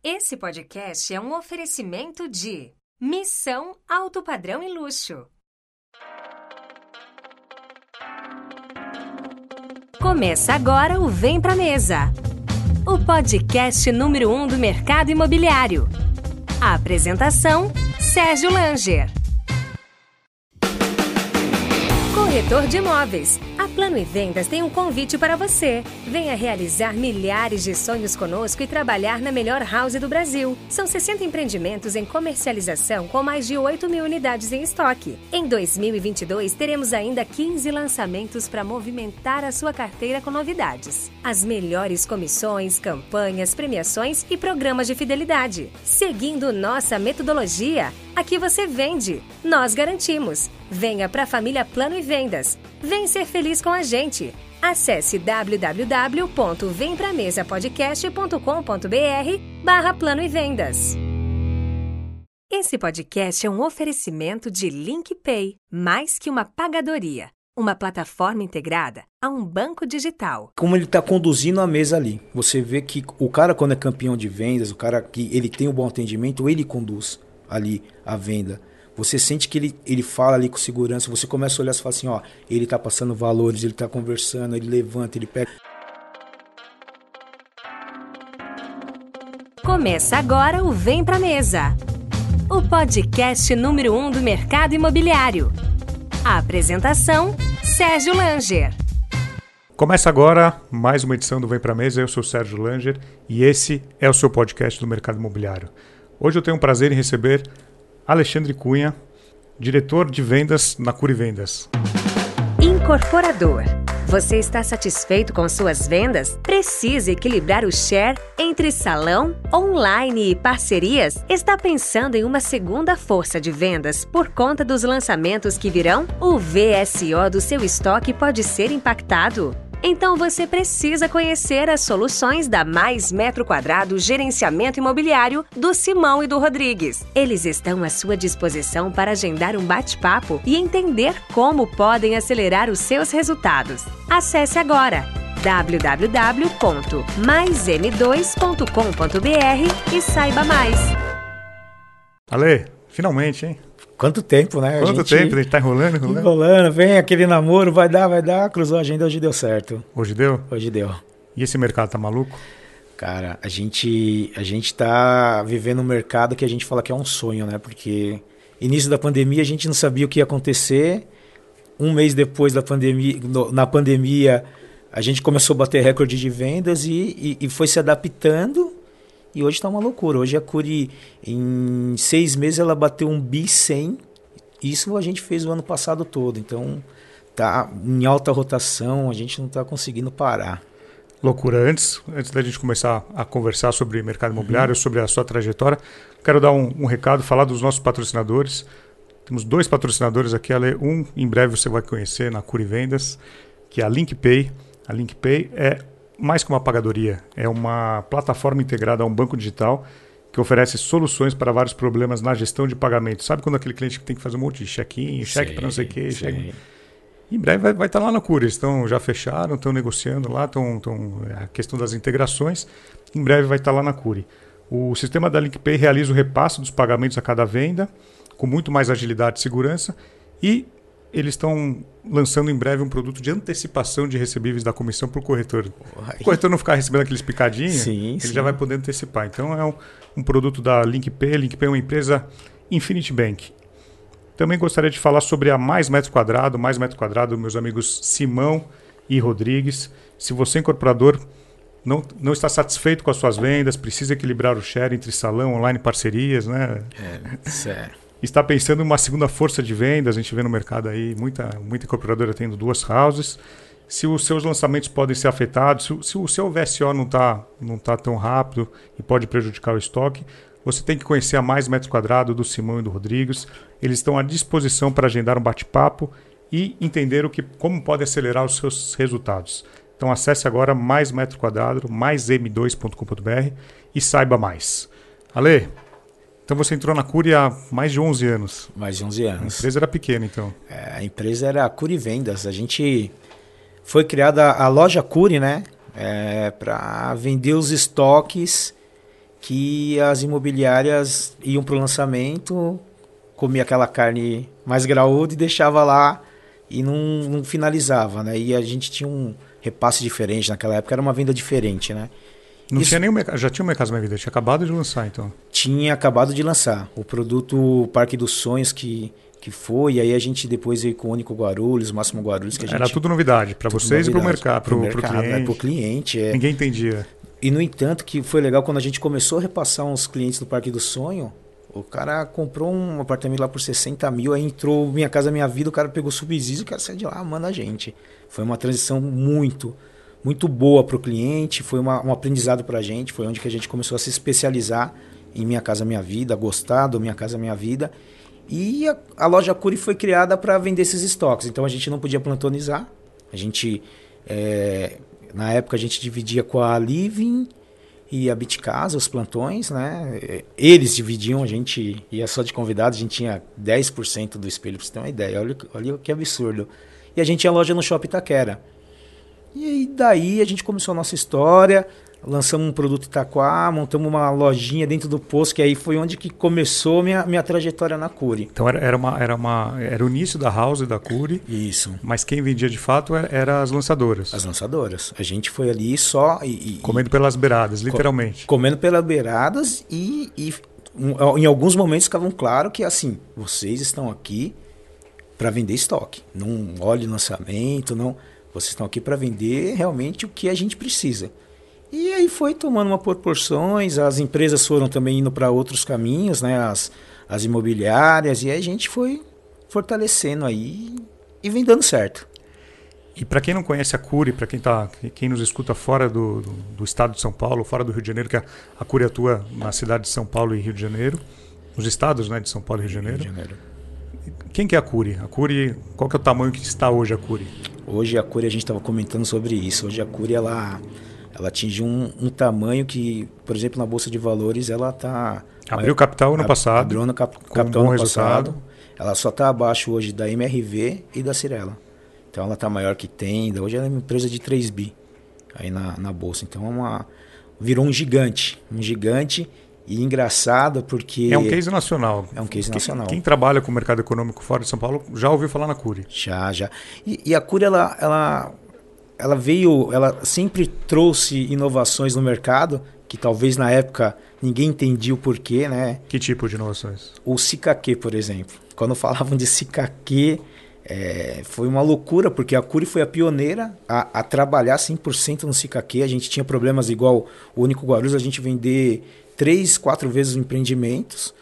Esse podcast é um oferecimento de Missão Alto Padrão e Luxo. Começa agora o Vem Pra Mesa, o podcast número 1 do mercado imobiliário. A apresentação, Sérgio Langer. Corretor de imóveis. A Plano e Vendas tem um convite para você. Venha realizar milhares de sonhos conosco e trabalhar na melhor house do Brasil. São 60 empreendimentos em comercialização com mais de 8 mil unidades em estoque. Em 2022, teremos ainda 15 lançamentos para movimentar a sua carteira com novidades. As melhores comissões, campanhas, premiações e programas de fidelidade. Seguindo nossa metodologia, aqui você vende, nós garantimos. Venha para a família Plano e Vendas. Vem ser feliz com a gente. Acesse www.vempramesapodcast.com.br/plano e vendas. Esse podcast é um oferecimento de LinkPay, mais que uma pagadoria. Uma plataforma integrada a um banco digital. Como ele está conduzindo a mesa ali. Você vê que o cara, quando é campeão de vendas, o cara que ele tem um bom atendimento, ele conduz ali a venda. Você sente que ele fala ali com segurança, você começa a olhar e fala assim, ó, ele está passando valores, ele está conversando, ele levanta, ele pega. Começa agora o Vem Pra Mesa, o podcast número 1 do mercado imobiliário. A apresentação, Sérgio Langer. Começa agora mais uma edição do Vem Pra Mesa, eu sou o Sérgio Langer e esse é o seu podcast do mercado imobiliário. Hoje eu tenho o prazer em receber Alexandre Cunha, diretor de vendas na Cury Vendas. Incorporador. Você está satisfeito com suas vendas? Precisa equilibrar o share entre salão, online e parcerias? Está pensando em uma segunda força de vendas por conta dos lançamentos que virão? O VSO do seu estoque pode ser impactado? Então você precisa conhecer as soluções da Mais Metro Quadrado Gerenciamento Imobiliário do Simão e do Rodrigues. Eles estão à sua disposição para agendar um bate-papo e entender como podem acelerar os seus resultados. Acesse agora www.maism2.com.br e saiba mais. Ale, finalmente, hein? Quanto tempo, né? Quanto tempo? A gente tá enrolando? Enrolando, vem aquele namoro, vai dar, cruzou a agenda, hoje deu certo. Hoje deu? Hoje deu. E esse mercado tá maluco? Cara, a gente tá vivendo um mercado que a gente fala que é um sonho, né? Porque início da pandemia a gente não sabia o que ia acontecer. Um mês depois da pandemia, na pandemia, a gente começou a bater recorde de vendas e foi se adaptando. E hoje está uma loucura. Hoje a Cury, em 6 meses, ela bateu 1 bi 100. Isso a gente fez o ano passado todo. Então, tá em alta rotação, a gente não está conseguindo parar. Loucura. Antes da gente começar a conversar sobre mercado imobiliário, sobre a sua trajetória, quero dar um recado, falar dos nossos patrocinadores. Temos 2 patrocinadores aqui, Ale. Um, em breve você vai conhecer na Cury Vendas, que é a LinkPay. A LinkPay é mais que uma pagadoria, é uma plataforma integrada a um banco digital que oferece soluções para vários problemas na gestão de pagamento. Sabe quando aquele cliente tem que fazer um monte de check-in, cheque para não sei o quê? Cheque... Em breve vai estar lá na Cury. Eles já fecharam, estão negociando lá, a questão das integrações. Em breve vai estar lá na Cury. O sistema da LinkPay realiza o repasse dos pagamentos a cada venda, com muito mais agilidade e segurança, e eles estão lançando em breve um produto de antecipação de recebíveis da comissão para o corretor. O corretor não ficar recebendo aqueles picadinhos, ele já vai poder antecipar. Então é um produto da LinkPay. A LinkPay é uma empresa Infinity Bank. Também gostaria de falar sobre a Mais Metro Quadrado. Mais Metro Quadrado, meus amigos Simão e Rodrigues. Se você, incorporador, não está satisfeito com as suas vendas, precisa equilibrar o share entre salão, online e parcerias, né? Sério. Está pensando em uma segunda força de vendas, a gente vê no mercado aí muita incorporadora tendo 2 houses. Se os seus lançamentos podem ser afetados, se o seu VSO não tá tão rápido e pode prejudicar o estoque, você tem que conhecer a Mais Metro Quadrado do Simão e do Rodrigues. Eles estão à disposição para agendar um bate-papo e entender como pode acelerar os seus resultados. Então acesse agora Mais Metro Quadrado, maism2.com.br e saiba mais. Ale, então você entrou na Cury há mais de 11 anos. Mais de 11 anos. A empresa era pequena, então. A empresa era a Cury Vendas. A gente foi criada a loja Cury, né? Para vender os estoques que as imobiliárias iam para o lançamento, comia aquela carne mais graúda e deixava lá e não finalizava, né? E a gente tinha um repasse diferente naquela época, era uma venda diferente, né? Não tinha nem já tinha o Minha Casa Minha Vida, tinha acabado de lançar, então. Tinha acabado de lançar o produto Parque dos Sonhos que foi, e aí a gente depois veio com o Único Guarulhos, o Máximo Guarulhos, que a gente... Era tudo novidade para vocês novidade, e para o mercado, para o cliente. Né? Para o cliente, é. Ninguém entendia. E no entanto que foi legal quando a gente começou a repassar uns clientes do Parque do Sonho, o cara comprou um apartamento lá por 60 mil, aí entrou Minha Casa Minha Vida, o cara pegou subsídio, o cara saiu de lá, manda a gente. Foi uma transição muito boa para o cliente, foi um aprendizado para a gente, foi onde que a gente começou a se especializar em Minha Casa Minha Vida, gostar do Minha Casa Minha Vida. E a loja Cury foi criada para vender esses estoques, então a gente não podia plantonizar, a gente, na época a gente dividia com a Living e a Bitcasa os plantões, né? Eles dividiam, a gente ia só de convidado, a gente tinha 10% do espelho, para você ter uma ideia, olha que absurdo. E a gente tinha loja no Shopping Itaquera. E daí a gente começou a nossa história, lançamos um produto Itaquá, montamos uma lojinha dentro do posto, que aí foi onde que começou minha trajetória na Cury. Então era o início da House da Cury. Isso. Mas quem vendia de fato eram as lançadoras. As lançadoras. A gente foi ali só... comendo pelas beiradas, literalmente. Comendo pelas beiradas e em alguns momentos ficavam claro que assim, vocês estão aqui para vender estoque. Não olhe lançamento, não... Vocês estão aqui para vender realmente o que a gente precisa. E aí foi tomando uma proporções, as empresas foram também indo para outros caminhos, né? As imobiliárias, e aí a gente foi fortalecendo aí e vem dando certo. E para quem não conhece a Cury, para quem nos escuta fora do estado de São Paulo, fora do Rio de Janeiro, que a Cury atua na cidade de São Paulo e Rio de Janeiro, nos estados, né, de São Paulo e Rio de Janeiro. Quem que é a Cury? A Cury, qual que é o tamanho que está hoje a Cury? Hoje a Cury, a gente estava comentando sobre isso, hoje a Cury ela atingiu um tamanho que, por exemplo, na Bolsa de Valores, ela está... Abriu capital ano passado. Abriu capital ano passado. Ela só está abaixo hoje da MRV e da Cirela. Então ela está maior que Tenda. Hoje ela é uma empresa de 3 bi aí na Bolsa. Então virou um gigante. E engraçado porque... É um case nacional. É um case nacional. Quem trabalha com o mercado econômico fora de São Paulo já ouviu falar na Cury. Já. E a Cury, ela sempre trouxe inovações no mercado, que talvez na época ninguém entendia o porquê, né? Que tipo de inovações? O Sikake, por exemplo. Quando falavam de Sikake, foi uma loucura, porque a Cury foi a pioneira a trabalhar 100% no Sikake. A gente tinha problemas igual o Único Guarulhos, a gente vender 3, 4 vezes os empreendimentos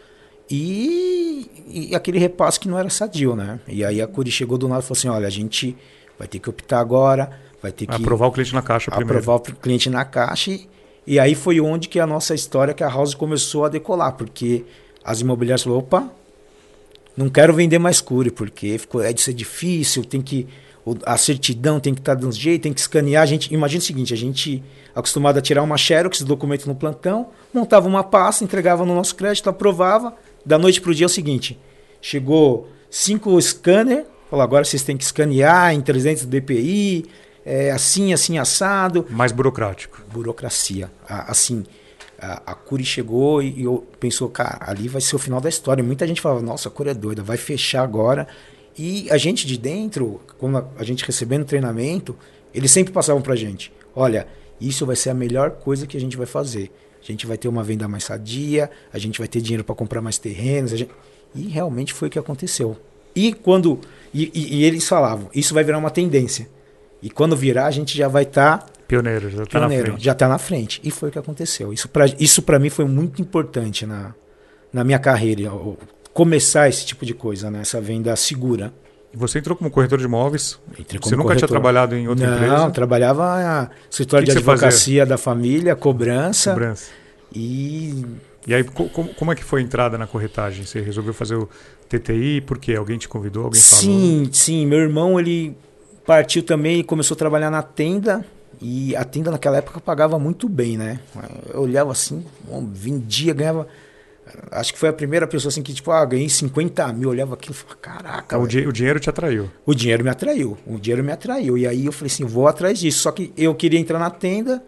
e aquele repasse que não era sadio, né? E aí a Cury chegou do nada e falou assim, olha, a gente vai ter que optar agora, vai ter que... Aprovar o cliente na caixa primeiro. Aprovar o cliente na caixa e aí foi onde que a nossa história, que a House começou a decolar, porque as imobiliárias falaram, opa, não quero vender mais Cury, porque de ser difícil, a certidão tem que estar de um jeito, tem que escanear. Imagina o seguinte, a gente acostumado a tirar uma xerox do documento no plantão, montava uma pasta, entregava no nosso crédito, aprovava, da noite para o dia é o seguinte, chegou 5 scanner, falou, agora vocês têm que escanear em 300 dpi, assim, assado. Mais burocrático. Burocracia. A Cury chegou e eu pensou, cara, ali vai ser o final da história. Muita gente falava, nossa, a Cury é doida, vai fechar agora. E a gente de dentro, quando a gente recebendo treinamento, eles sempre passavam pra gente, olha, isso vai ser a melhor coisa que a gente vai fazer. A gente vai ter uma venda mais sadia, a gente vai ter dinheiro para comprar mais terrenos. E realmente foi o que aconteceu. E eles falavam, isso vai virar uma tendência. E quando virar, a gente já vai estar... Pioneiro, já está na frente. Já está na frente. E foi o que aconteceu. Isso para mim foi muito importante na minha carreira. Começar esse tipo de coisa, né? Essa venda segura. E você entrou como corretor de imóveis? Você nunca tinha trabalhado em outra empresa? Não, trabalhava no escritório de advocacia da família, cobrança. E aí, como é que foi a entrada na corretagem? Você resolveu fazer o TTI? Por quê? Alguém te convidou? Alguém falou? Sim. Meu irmão, ele partiu também e começou a trabalhar na Tenda. E a Tenda naquela época pagava muito bem, né? Eu olhava assim, vendia, ganhava... Acho que foi a primeira pessoa assim que, ganhei 50 mil, eu olhava aquilo e falava, caraca. O dinheiro te atraiu? O dinheiro me atraiu. E aí eu falei assim, vou atrás disso. Só que eu queria entrar na Tenda,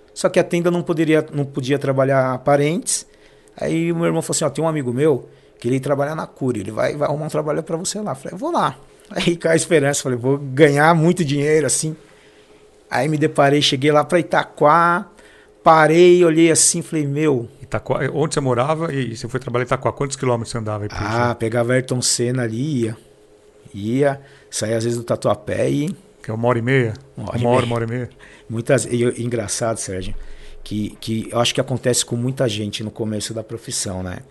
Só que a tenda não podia trabalhar parentes. Aí o meu irmão falou assim, ó, tem um amigo meu que ele trabalha na Cury, ele vai arrumar um trabalho para você lá. Eu falei, vou lá. Aí caiu a esperança, falei, vou ganhar muito dinheiro, assim. Aí me deparei, cheguei lá para Itaquá, parei, olhei assim, falei, meu... Itaquá, onde você morava e você foi trabalhar em Itaquá? Quantos quilômetros você andava aí? Pegava Ayrton Senna ali, ia, saía às vezes do Tatuapé e... Que é 1h30? Uma hora e meia. Engraçado, Sérgio, que eu acho que acontece com muita gente no começo da profissão, né?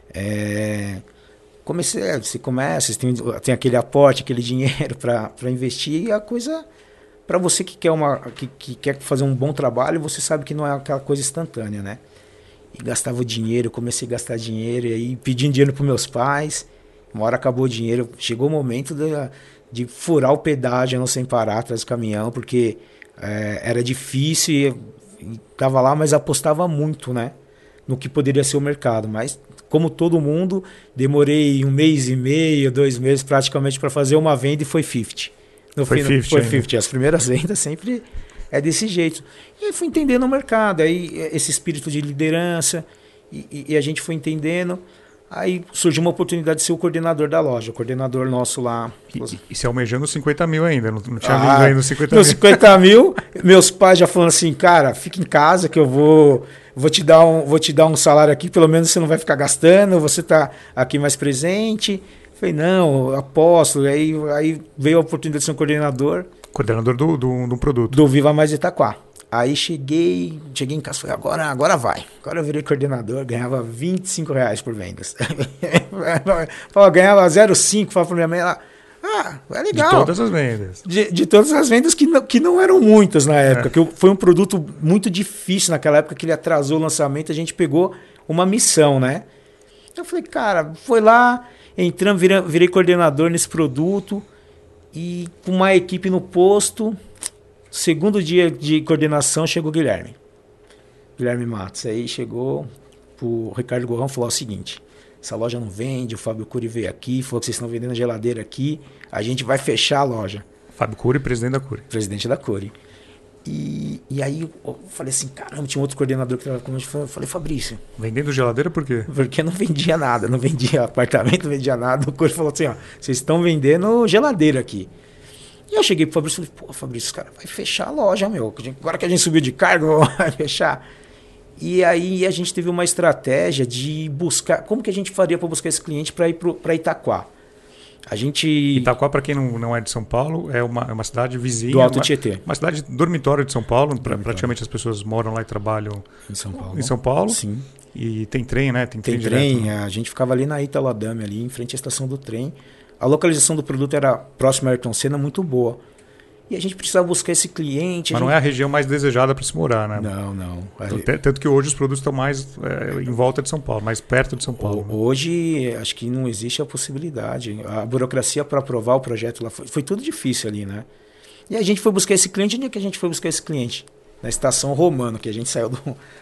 Você começa, você tem aquele aporte, aquele dinheiro para investir, e a coisa, para você que quer fazer um bom trabalho, você sabe que não é aquela coisa instantânea, né? E gastava dinheiro, comecei a gastar dinheiro, e aí pedindo dinheiro para meus pais, uma hora acabou o dinheiro, chegou o momento de furar o pedágio, não sem parar atrás do caminhão, porque era difícil, estava lá, mas apostava muito, né, no que poderia ser o mercado. Mas, como todo mundo, demorei 1 mês e meio, 2 meses praticamente para fazer uma venda e foi 50. Foi 50. As primeiras vendas sempre é desse jeito. E aí fui entendendo o mercado, aí esse espírito de liderança, e a gente foi entendendo. Aí surgiu uma oportunidade de ser o coordenador da loja, o coordenador nosso lá. E se almejando 50 mil ainda, não tinha vindo ainda os 50 mil. Nos 50 mil, meus pais já falando assim, cara, fica em casa que eu vou te dar um salário aqui, pelo menos você não vai ficar gastando, você tá aqui mais presente. Falei, não, aposto. Aí veio a oportunidade de ser um coordenador. Coordenador do produto. Do Viva Mais Itaquá. Aí cheguei em casa, falei, agora vai. Agora eu virei coordenador, ganhava R$25 por vendas. Ganhava 0,5, falava pra minha mãe lá, é legal. De todas as vendas. De todas as vendas que não eram muitas na época, que foi um produto muito difícil naquela época, que ele atrasou o lançamento, a gente pegou uma missão, né? Eu falei, cara, foi lá, entramos, virei coordenador nesse produto, e com uma equipe no posto. Segundo dia de coordenação, chegou o Guilherme Matos. Aí chegou o Ricardo Gorrão e falou o seguinte, essa loja não vende, o Fábio Cury veio aqui, falou que vocês estão vendendo a geladeira aqui, a gente vai fechar a loja. Fábio Cury, presidente da Cury. Presidente da Cury. E aí eu falei assim, caramba, tinha um outro coordenador que trabalhava comigo, eu falei, Fabrício. Vendendo geladeira por quê? Porque não vendia nada, não vendia apartamento, não vendia nada. O Cury falou assim, vocês estão vendendo geladeira aqui. E eu cheguei pro Fabrício e falei, pô, Fabrício, cara, vai fechar a loja, meu. Agora que a gente subiu de cargo, vai fechar. E aí a gente teve uma estratégia de buscar... Como que a gente faria para buscar esse cliente para ir para Itaquá? Itaquá, para quem não é de São Paulo, é uma cidade vizinha. Do Alto Tietê. Uma cidade dormitório de São Paulo. Praticamente as pessoas moram lá e trabalham em São Paulo. Sim. E tem trem, né? Tem trem, direto. A gente ficava ali na Ítalo Adame, ali em frente à estação do trem. A localização do produto era próxima a Ayrton Senna, muito boa. E a gente precisava buscar esse cliente. Mas não é a região mais desejada para se morar, né? Não. Tanto que hoje os produtos estão mais em volta de São Paulo, mais perto de São Paulo. Hoje, acho que não existe a possibilidade. A burocracia para aprovar o projeto lá foi tudo difícil ali, né? E a gente foi buscar esse cliente. Onde é que a gente foi buscar esse cliente? Na Estação Romano, que a gente saiu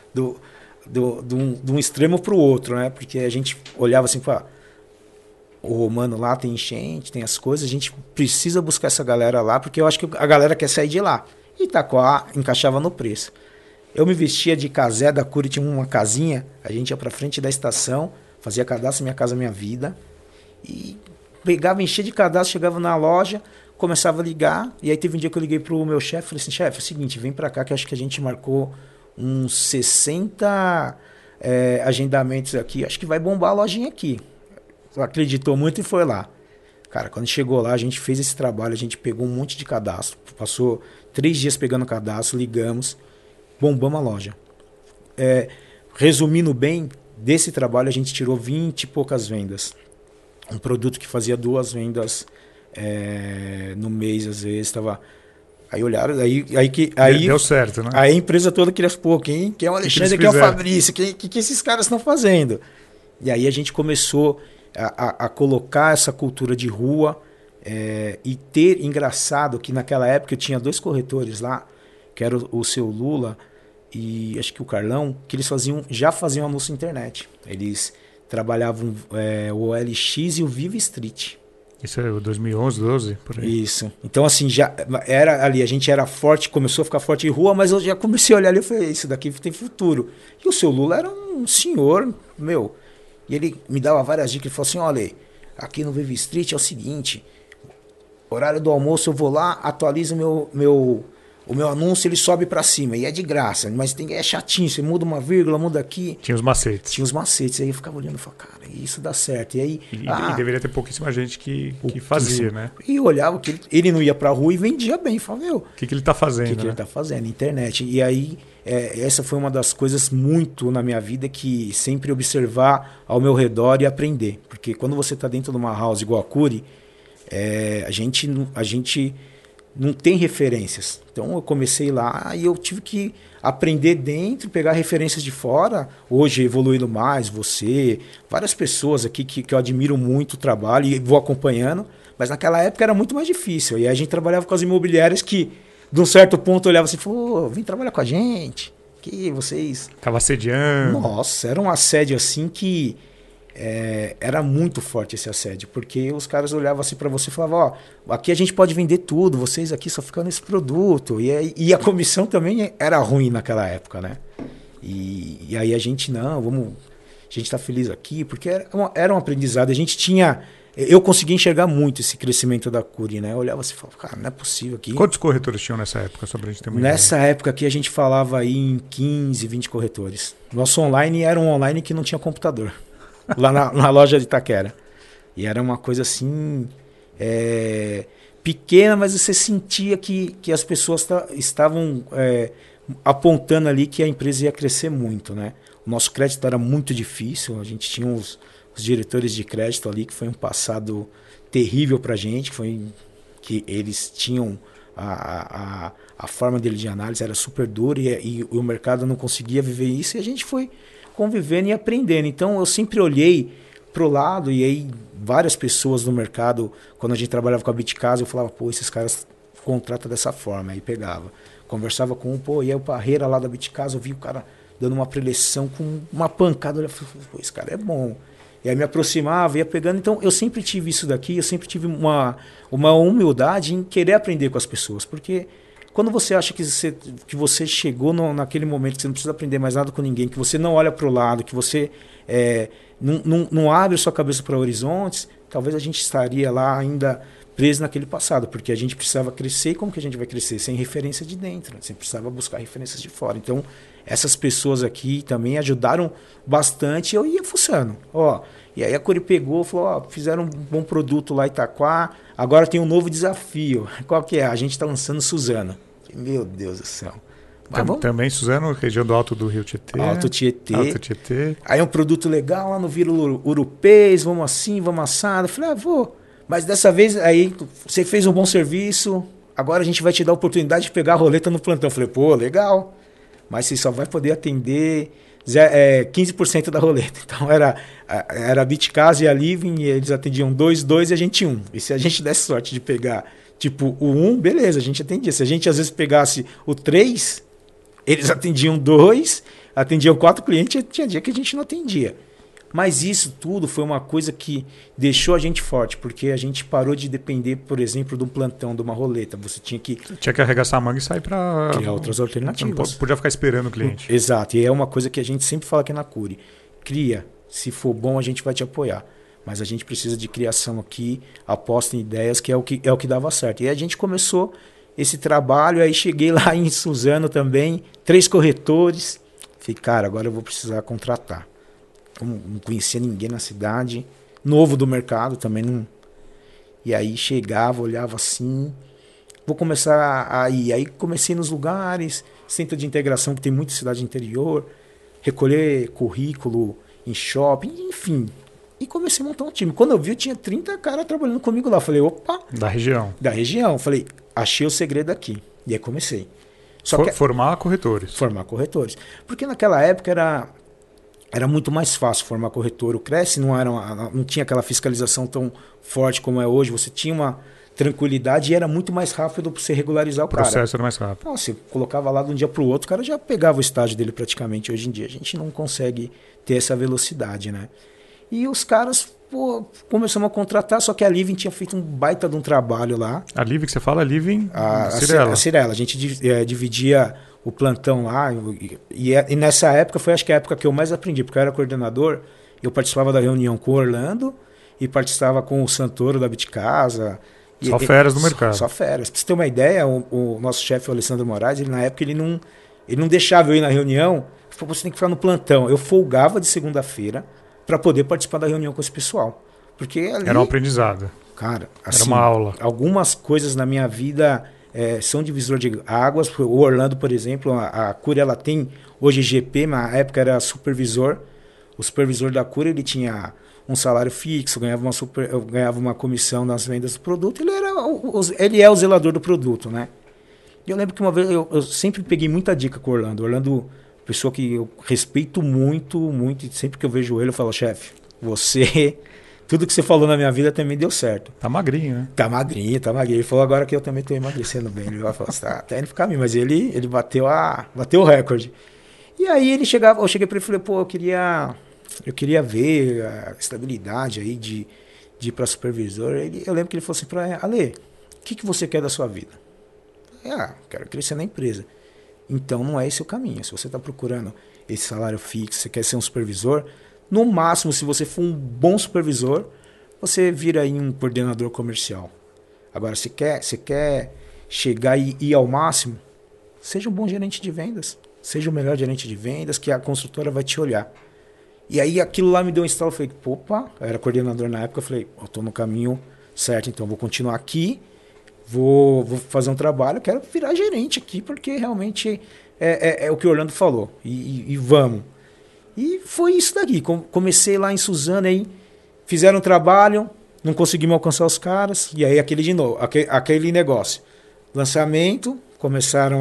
de um extremo para o outro, né? Porque a gente olhava assim, o Romano lá tem enchente, tem as coisas, a gente precisa buscar essa galera lá, porque eu acho que a galera quer sair de lá. E Itaquá encaixava no preço. Eu me vestia de casé da Cury, tinha uma casinha, a gente ia pra frente da estação, fazia cadastro Minha Casa Minha Vida, e pegava, enchia de cadastro, chegava na loja, começava a ligar, e aí teve um dia que eu liguei pro meu chefe, falei assim, chefe, é o seguinte, vem pra cá, que eu acho que a gente marcou uns 60 agendamentos aqui, acho que vai bombar a lojinha aqui. Acreditou muito e foi lá. Cara, quando chegou lá, a gente fez esse trabalho, a gente pegou um monte de cadastro, passou 3 dias pegando cadastro, ligamos, bombamos a loja. Resumindo bem, desse trabalho a gente tirou 20 e poucas vendas. Um produto que fazia 2 vendas no mês, às vezes, estava... Aí olharam, aí deu certo, né? Aí a empresa toda queria, pô, quem é o Alexandre, quem é o Fabrício, que esses caras estão fazendo? E aí a gente começou a colocar essa cultura de rua e ter, engraçado, que naquela época eu tinha 2 corretores lá, que era o seu Lula e acho que o Carlão, que eles já faziam anúncio na internet. Eles trabalhavam o OLX e o Viva Street. Isso é 2011, 12, por aí. Isso. Então, assim, já era ali, a gente era forte, começou a ficar forte em rua, mas eu já comecei a olhar ali e falei, isso daqui tem futuro. E o seu Lula era um senhor, meu, e ele me dava várias dicas, ele falou assim, olha, aqui no Vive Street é o seguinte, horário do almoço eu vou lá, atualizo o meu anúncio, ele sobe pra cima, e é de graça, mas é chatinho, você muda uma vírgula, muda aqui. Tinha os macetes. Tinha os macetes, aí eu ficava olhando e falava, cara, isso dá certo. E aí, e deveria ter pouquíssima gente que fazia, né? E eu olhava que ele não ia pra rua e vendia bem, falava, meu, o que ele tá fazendo, o que ele tá fazendo? Internet. E aí, essa foi uma das coisas muito na minha vida, que sempre observar ao meu redor e aprender. Porque quando você tá dentro de uma house igual a Curi, a gente não tem referências. Então eu comecei lá e eu tive que aprender dentro, pegar referências de fora. Hoje evoluindo mais, você, várias pessoas aqui que eu admiro muito o trabalho e vou acompanhando, mas naquela época era muito mais difícil. E aí a gente trabalhava com as imobiliárias que, de um certo ponto, olhava assim e falou, vem trabalhar com a gente, que vocês... Ficava assediando. Nossa, era um assédio assim que... era muito forte esse assédio, porque os caras olhavam assim para você e falavam, aqui a gente pode vender tudo, vocês aqui só ficam nesse produto. E a comissão também era ruim naquela época, né? E aí a gente, a gente tá feliz aqui, porque era um aprendizado. Eu conseguia enxergar muito esse crescimento da Curi, né? Eu olhava assim e falava, cara, não é possível aqui. Quantos corretores tinham nessa época, só pra gente ter uma Nessa época aqui a gente falava aí em 15, 20 corretores. Nosso online era um online que não tinha computador. Lá na loja de Itaquera. E era uma coisa assim, pequena, mas você sentia que as pessoas estavam apontando ali que a empresa ia crescer muito, né? O nosso crédito era muito difícil, a gente tinha os diretores de crédito ali, que foi um passado terrível pra gente, que eles tinham a forma dele de análise era super dura e o mercado não conseguia viver isso, e a gente foi convivendo e aprendendo. Então eu sempre olhei pro lado, e aí várias pessoas no mercado, quando a gente trabalhava com a Bitcasa, eu falava, pô, esses caras contratam dessa forma. Aí pegava, conversava com e aí o Parreira lá da Bitcasa, eu vi o cara dando uma preleção com uma pancada, eu falei, pô, esse cara é bom. E aí me aproximava, ia pegando. Então eu sempre tive isso daqui, eu sempre tive uma humildade em querer aprender com as pessoas, porque quando você acha que você chegou naquele momento que você não precisa aprender mais nada com ninguém, que você não olha para o lado, que você não abre sua cabeça para horizontes, talvez a gente estaria lá ainda preso naquele passado, porque a gente precisava crescer. E como que a gente vai crescer? Sem referência de dentro, você precisava buscar referências de fora. Então essas pessoas aqui também ajudaram bastante, e eu ia fuçando. E aí a Curi pegou, falou, fizeram um bom produto lá em Itaquá, agora tem um novo desafio. Qual que é? A gente está lançando Suzano. Meu Deus do céu. Também, Suzano, região do Alto do Rio Tietê. Alto Tietê. Tietê. Aí um produto legal lá no Vila Urupês, vamos assim, vamos assado. Eu falei, vou. Mas dessa vez, aí você fez um bom serviço, agora a gente vai te dar a oportunidade de pegar a roleta no plantão. Eu falei, pô, legal. Mas você só vai poder atender 15% da roleta. Então era a Bitcasa e a Living, e eles atendiam 2 e a gente 1. E se a gente desse sorte de pegar tipo o 1, beleza, a gente atendia. Se a gente às vezes pegasse o 3, eles atendiam 2, atendiam 4 clientes, tinha dia que a gente não atendia. Mas isso tudo foi uma coisa que deixou a gente forte, porque a gente parou de depender, por exemplo, de um plantão, de uma roleta. Você tinha que arregaçar a manga e sair para criar outras alternativas. Não podia ficar esperando o cliente. Exato, e é uma coisa que a gente sempre fala aqui na Curi. Cria, se for bom a gente vai te apoiar. Mas a gente precisa de criação aqui, aposta em ideias, que é o que dava certo. E a gente começou esse trabalho, aí cheguei lá em Suzano também, 3 corretores. Falei, cara, agora eu vou precisar contratar. Não conhecia ninguém na cidade, novo do mercado também. Não... E aí chegava, olhava assim, vou começar a ir. Aí comecei nos lugares, centro de integração, que tem muita cidade interior, recolher currículo em shopping, enfim... E comecei a montar um time. Quando eu vi, eu tinha 30 caras trabalhando comigo lá. Falei, opa. Da região. Falei, achei o segredo aqui. E aí comecei. Formar corretores. Formar corretores. Porque naquela época era muito mais fácil formar corretor. O Cresce não tinha aquela fiscalização tão forte como é hoje. Você tinha uma tranquilidade e era muito mais rápido para você regularizar o cara. O processo era mais rápido. Você colocava lá de um dia para o outro, o cara já pegava o estágio dele praticamente. Hoje em dia a gente não consegue ter essa velocidade, né? E os caras, começamos a contratar, só que a Living tinha feito um baita de um trabalho lá. A Living que você fala, a Living Cirela. A Cirela. A gente dividia o plantão lá. E nessa época foi, acho que a época que eu mais aprendi, porque eu era coordenador, eu participava da reunião com o Orlando e participava com o Santoro da Bitcasa. Só feras do mercado. Só feras. Pra você ter uma ideia, o nosso chefe, o Alessandro Moraes, na época ele não deixava eu ir na reunião. Ele falou, você tem que ficar no plantão. Eu folgava de segunda-feira para poder participar da reunião com esse pessoal. Porque ali, era um aprendizado. Cara, assim, era uma aula. Algumas coisas na minha vida são divisor de águas. O Orlando, por exemplo, a Cury, ela tem hoje GP, mas na época era supervisor. O supervisor da Cury, ele tinha um salário fixo, ganhava uma comissão nas vendas do produto. Ele é o zelador do produto, né? E eu lembro que uma vez eu sempre peguei muita dica com o Orlando. Orlando, pessoa que eu respeito muito, muito, e sempre que eu vejo ele, eu falo, chefe, tudo que você falou na minha vida também deu certo. Tá magrinho, né? Tá magrinho. Ele falou agora que eu também tô emagrecendo bem. Ele vai falar, tá até indo ficar mim, mas ele bateu o recorde. E aí eu cheguei pra ele e falei, eu queria ver a estabilidade aí de ir para supervisor. Eu lembro que ele falou assim para Ale, o que você quer da sua vida? Quero crescer na empresa. Então não é esse o caminho. Se você está procurando esse salário fixo, você quer ser um supervisor, no máximo, se você for um bom supervisor, você vira aí um coordenador comercial. Agora, se quer chegar e ir ao máximo, seja um bom gerente de vendas. Seja o melhor gerente de vendas, que a construtora vai te olhar. E aí aquilo lá me deu um estalo, eu falei, opa, eu era coordenador na época, eu falei, eu estou no caminho certo, então vou continuar aqui, vou fazer um trabalho, quero virar gerente aqui, porque realmente é o que o Orlando falou, e vamos. E foi isso daqui, comecei lá em Suzano, aí fizeram um trabalho, não conseguimos alcançar os caras, e aí aquele negócio, lançamento, começaram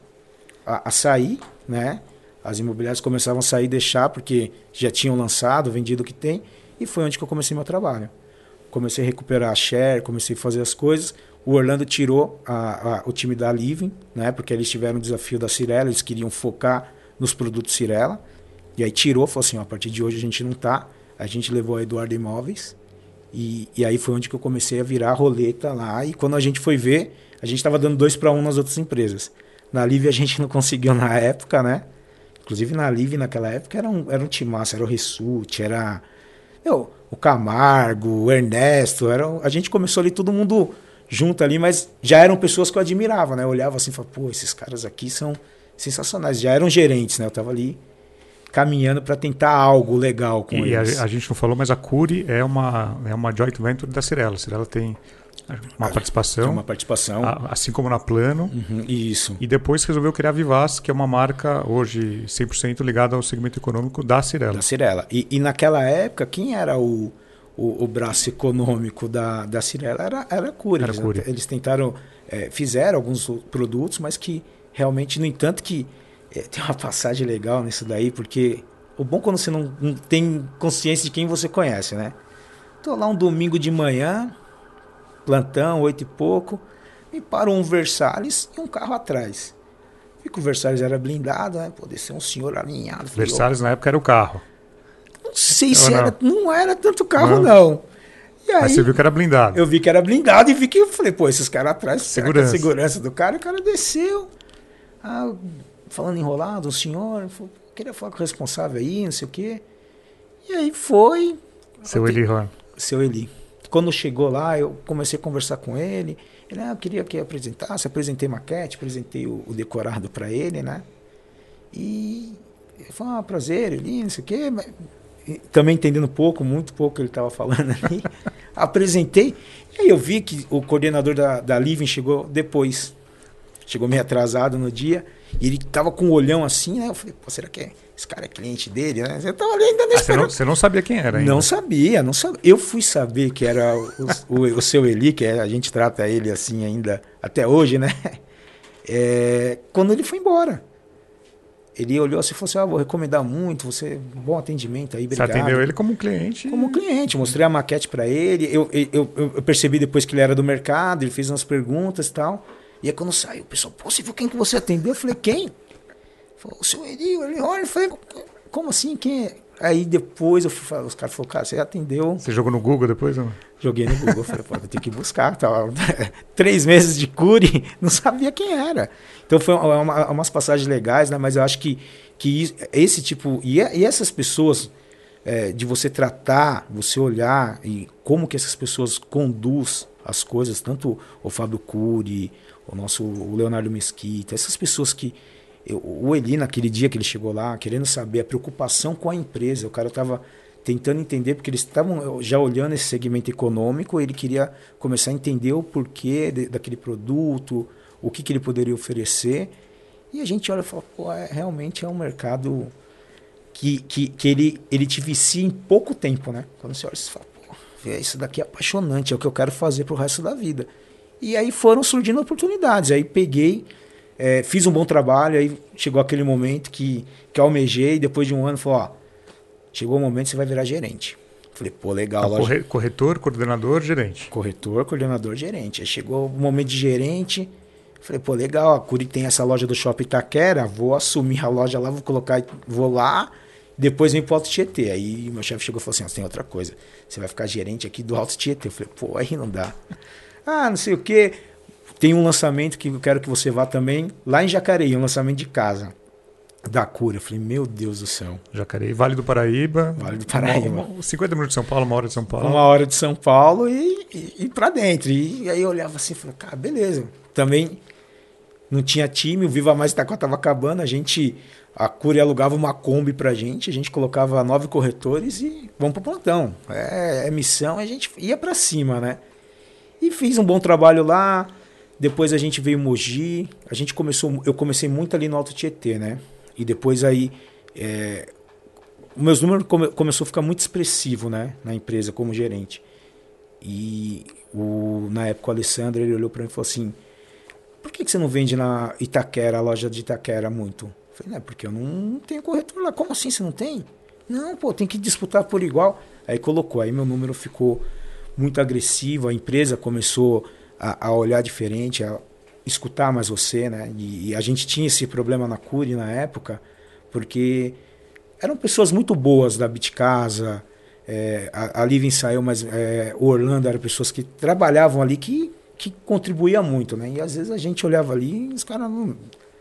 a sair, né? As imobiliárias começavam a sair e deixar, porque já tinham lançado, vendido o que tem, e foi onde que eu comecei meu trabalho. Comecei a recuperar a share, comecei a fazer as coisas. O Orlando tirou o time da Living, né, porque eles tiveram o desafio da Cirela, eles queriam focar nos produtos Cirela, e aí tirou, falou assim, a partir de hoje a gente não tá, a gente levou a Eduardo Imóveis, e aí foi onde que eu comecei a virar a roleta lá, e quando a gente foi ver, a gente estava dando 2-1 nas outras empresas. Na Living a gente não conseguiu na época, né? Inclusive na Living naquela época era um timaço, era o Ressute, era o Camargo, o Ernesto, a gente começou ali todo mundo junto ali, mas já eram pessoas que eu admirava, né? Eu olhava assim e falava, pô, esses caras aqui são sensacionais, já eram gerentes, né? Eu tava ali caminhando para tentar algo legal com eles. E a gente não falou, mas a Cury é uma joint venture da Cirela. A Cirela tem uma participação. Tem uma participação. Assim como na Plano. Isso. E depois resolveu criar a Vivaz, que é uma marca hoje 100% ligada ao segmento econômico da Cirela. Da Cirela. E naquela época, quem era o braço econômico da Cirela era a Cury. Eles tentaram, fizeram alguns produtos, mas que realmente, no entanto, que tem uma passagem legal nisso daí, porque o bom quando você não tem consciência de quem você conhece, né? Tô lá um domingo de manhã, plantão, 8 e pouco, me parou um Versalhes e um carro atrás. Vi que o Versalhes era blindado, né? Pô, desceu um senhor alinhado. Versalhes na época era o carro. Não sei se era, não era tanto carro, não. E aí, mas você viu que era blindado. Eu vi que era blindado e vi que eu falei, pô, esses caras atrás, segurança. Segurança do cara, e o cara desceu. Falando enrolado, o senhor, falou, queria falar com o responsável aí, não sei o quê. E aí foi. Seu Eli Horn. Seu Eli. Quando chegou lá, eu comecei a conversar com ele. Ele, eu queria que apresentasse, apresentei maquete, apresentei o decorado para ele, né? E ele falou, prazer, Eli, não sei o quê. Mas, também entendendo muito pouco que ele estava falando ali. Apresentei. E aí eu vi que o coordenador da Living chegou depois. Chegou meio atrasado no dia. E ele tava com um olhão assim, né? Eu falei, pô, será que esse cara é cliente dele, né? Eu tava ali ainda nesse você não sabia quem era ainda? Não sabia. Eu fui saber que era o seu Eli, que a gente trata ele assim ainda até hoje, né? Quando ele foi embora. Ele olhou assim e falou assim, vou recomendar muito, você, bom atendimento aí, obrigado. Você atendeu ele como cliente? Como cliente, mostrei a maquete para ele. Eu percebi depois que ele era do mercado, ele fez umas perguntas e tal. E aí quando saiu, o pessoal, pô, você viu quem que você atendeu? Eu falei, quem? Falei, o seu Eli, o Eli Horn. Eu falei, como assim? Quem é? Aí depois os caras falaram, cara, você atendeu... Você jogou no Google depois? Não? Joguei no Google, falei, pô, vou ter que buscar. Tava 3 meses de cure, não sabia quem era. Então foi umas passagens legais, né? Mas eu acho que esse tipo... E essas pessoas, de você tratar, você olhar e como que essas pessoas conduzem as coisas, tanto o Fábio Cury, o Leonardo Mesquita, essas pessoas que... O Eli, naquele dia que ele chegou lá, querendo saber a preocupação com a empresa, o cara estava tentando entender, porque eles estavam já olhando esse segmento econômico, ele queria começar a entender o porquê daquele produto, o que ele poderia oferecer, e a gente olha e fala, pô, realmente é um mercado que ele te vicia em pouco tempo, né? Quando você olha, você fala, pô, isso daqui é apaixonante, é o que eu quero fazer pro resto da vida. E aí foram surgindo oportunidades, aí peguei... fiz um bom trabalho, aí chegou aquele momento que almejei, depois de um ano, falou, ó, chegou o momento que você vai virar gerente. Falei, pô, legal. Corretor, coordenador, gerente. Corretor, coordenador, gerente. Aí chegou o momento de gerente, falei, pô, legal, a Cury tem essa loja do Shopping Itaquera, vou assumir a loja lá, vou lá, depois vem pro Alto Tietê. Aí meu chefe chegou e falou assim, tem outra coisa, você vai ficar gerente aqui do Alto Tietê. Eu falei, pô, aí não dá. Não sei o quê. Tem um lançamento que eu quero que você vá também, lá em Jacareí, um lançamento de casa da Cury. Eu falei, meu Deus do céu. Jacareí, Vale do Paraíba. Vale do Paraíba. 50 minutos de São Paulo, 1 hora de São Paulo. 1 hora de São Paulo e pra dentro. E aí eu olhava assim e falei, cara, beleza. Também não tinha time, o Viva Mais Itaquá estava acabando, a Cury alugava uma Kombi pra gente, a gente colocava 9 corretores e vamos pro plantão. É missão, a gente ia pra cima, né? E fiz um bom trabalho lá. Depois a gente veio Mogi, eu comecei muito ali no Alto Tietê, né? E depois aí, os meus números começou a ficar muito expressivo, né? Na empresa, como gerente. E na época o Alessandro, ele olhou para mim e falou assim, por que você não vende na Itaquera, a loja de Itaquera muito? Eu falei, não, porque eu não tenho corretor lá. Como assim você não tem? Não, pô, tem que disputar por igual. Aí colocou, aí meu número ficou muito agressivo, a empresa começou... A olhar diferente, a escutar mais você, né? E a gente tinha esse problema na Cury na época, porque eram pessoas muito boas da Bitcasa, a Living saiu, mas o Orlando eram pessoas que trabalhavam ali, que contribuía muito, né? E às vezes a gente olhava ali e os caras não...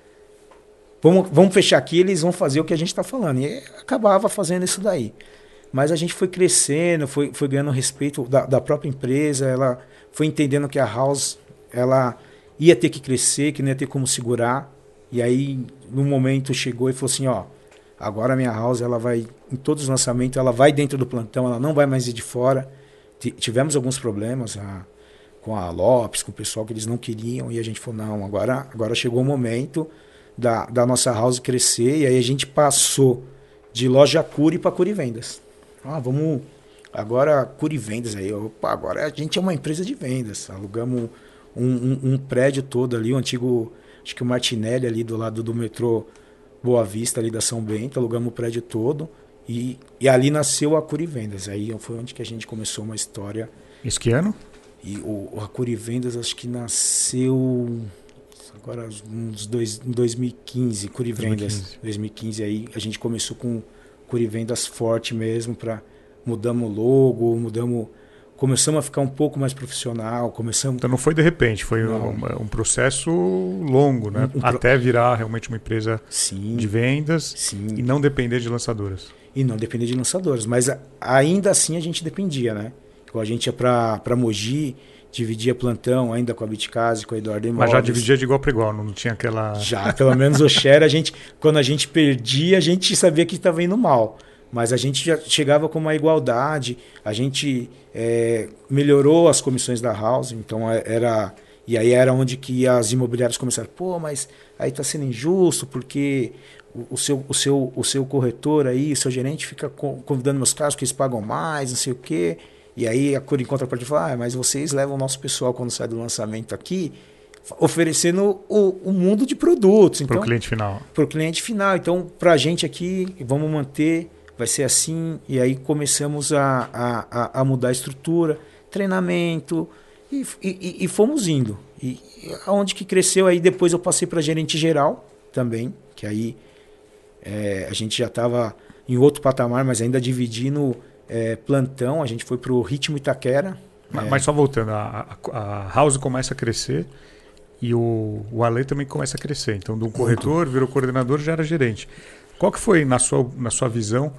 Vamos fechar aqui, eles vão fazer o que a gente está falando. E acabava fazendo isso daí. Mas a gente foi crescendo, foi ganhando respeito da própria empresa, ela foi entendendo que a House ela ia ter que crescer, que não ia ter como segurar. E aí, no momento, chegou e falou assim, ó, agora a minha House, ela vai, em todos os lançamentos, ela vai dentro do plantão, ela não vai mais ir de fora. Tivemos alguns problemas com a Lopes, com o pessoal que eles não queriam, e a gente falou, não, agora chegou o momento da nossa House crescer, e aí a gente passou de loja Cury para Cury Vendas. Vamos... Agora, Cury Vendas aí, agora a gente é uma empresa de vendas. Alugamos um prédio todo ali, o antigo, acho que o Martinelli ali do lado do metrô Boa Vista, ali da São Bento, alugamos o prédio todo e ali nasceu a Cury Vendas. Aí foi onde que a gente começou uma história. Isso que ano? E a Cury Vendas acho que nasceu agora em 2015, Cury Vendas. 2015 aí a gente começou com Cury Vendas forte mesmo, mudamos o logo, começamos a ficar um pouco mais profissional, Então não foi de repente, foi um processo longo, né? Até virar realmente uma empresa de vendas e não depender de lançadoras. E não depender de lançadoras, mas ainda assim a gente dependia, né? Igual a gente ia para Mogi, dividia plantão ainda com a Bitcasa, com a Eduardo Imóveis. Mas já dividia de igual para igual, não tinha aquela... Já, pelo menos o share, quando a gente perdia, a gente sabia que estava indo mal. Mas a gente já chegava com uma igualdade, a gente melhorou as comissões da House, então e aí era onde que as imobiliárias começaram, pô, mas aí está sendo injusto, porque o seu corretor aí, o seu gerente fica convidando meus casos que eles pagam mais, não sei o quê. E aí a Cury em contrapartida fala, mas vocês levam o nosso pessoal quando sai do lançamento aqui, oferecendo o mundo de produtos. Então, para o cliente final. Para o cliente final. Então, para a gente aqui, vamos manter... Vai ser assim, e aí começamos a mudar a estrutura, treinamento, e fomos indo. E aonde que cresceu, aí depois eu passei para gerente geral também, que aí a gente já estava em outro patamar, mas ainda dividindo plantão. A gente foi para o Ritmo Itaquera. Mas só voltando, a House começa a crescer e o Ale também começa a crescer. Então, de um corretor, virou coordenador, já era gerente. Qual que foi, na sua visão,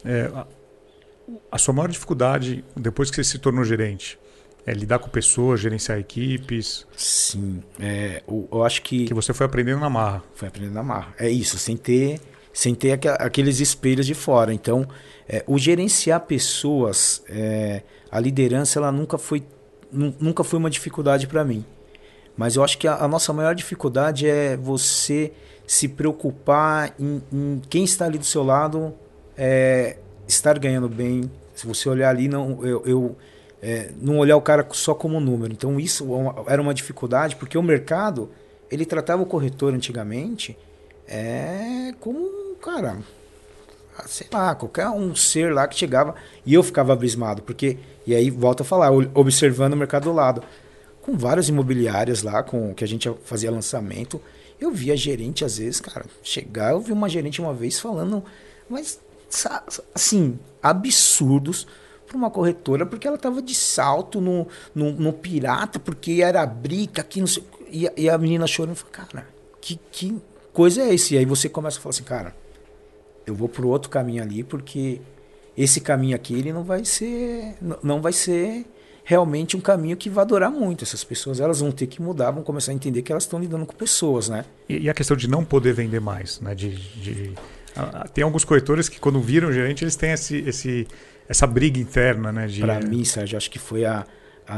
a sua maior dificuldade depois que você se tornou gerente? Lidar com pessoas, gerenciar equipes? Sim, eu acho que você foi aprendendo na marra. Foi aprendendo na marra. É isso, sem ter aqueles espelhos de fora. Então, o gerenciar pessoas, a liderança, ela nunca foi uma dificuldade para mim. Mas eu acho que a nossa maior dificuldade é você se preocupar em quem está ali do seu lado estar ganhando bem. Se você olhar ali, não olhar o cara só como número. Então isso era uma dificuldade, porque o mercado, ele tratava o corretor antigamente como, cara, sei lá, qualquer um ser lá que chegava, e eu ficava abismado, e aí volto a falar, observando o mercado do lado, com várias imobiliárias lá, que a gente fazia lançamento, eu via gerente às vezes, cara, chegar, eu vi uma gerente uma vez falando, mas assim, absurdos para uma corretora, porque ela estava de salto no pirata, porque era briga aqui, não sei, e a menina chorando, falou, cara, que coisa é esse? E aí você começa a falar assim, cara, eu vou pro outro caminho ali, porque esse caminho aqui, ele não vai ser realmente um caminho que vai durar muito. Essas pessoas, elas vão ter que mudar, vão começar a entender que elas estão lidando com pessoas, né? E a questão de não poder vender mais, né? Tem alguns corretores que, quando viram gerente, eles têm essa briga interna, né? Para mim, Sérgio, acho que foi a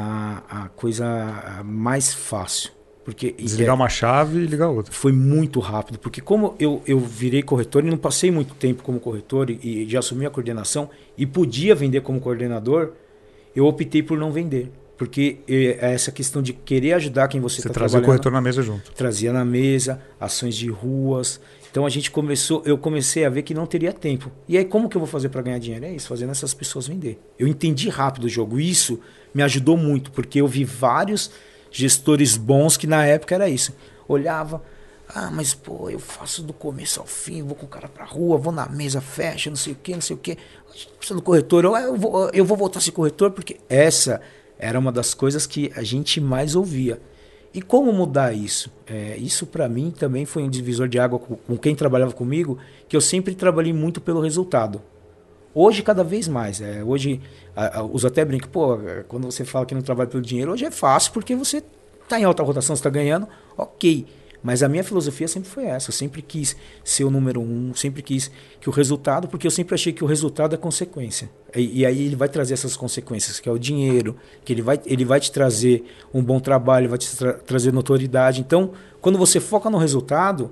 coisa mais fácil. Porque desligar uma chave e ligar outra. Foi muito rápido, porque como eu virei corretor e não passei muito tempo como corretor e já assumi a coordenação e podia vender como coordenador, eu optei por não vender. Porque essa questão de querer ajudar quem você está trabalhando... Você trazia o corretor na mesa junto. Trazia na mesa, ações de ruas. Então eu comecei a ver que não teria tempo. E aí como que eu vou fazer para ganhar dinheiro? É isso, fazendo essas pessoas vender. Eu entendi rápido o jogo. E isso me ajudou muito, porque eu vi vários gestores bons que na época era isso. Olhava, mas pô, eu faço do começo ao fim, vou com o cara pra rua, vou na mesa, fecha, não sei o que. Precisa do corretor, eu vou voltar a ser corretor, porque essa era uma das coisas que a gente mais ouvia. E como mudar isso? Isso para mim também foi um divisor de água com quem trabalhava comigo, que eu sempre trabalhei muito pelo resultado. Hoje, cada vez mais. Hoje, uso até brinco, quando você fala que não trabalha pelo dinheiro, hoje é fácil, porque você está em alta rotação, você está ganhando, ok. Mas a minha filosofia sempre foi essa. Eu sempre quis ser o número 1, sempre quis que o resultado, porque eu sempre achei que o resultado é consequência. E aí ele vai trazer essas consequências, que é o dinheiro, que ele vai te trazer um bom trabalho, vai te trazer notoriedade. Então, quando você foca no resultado,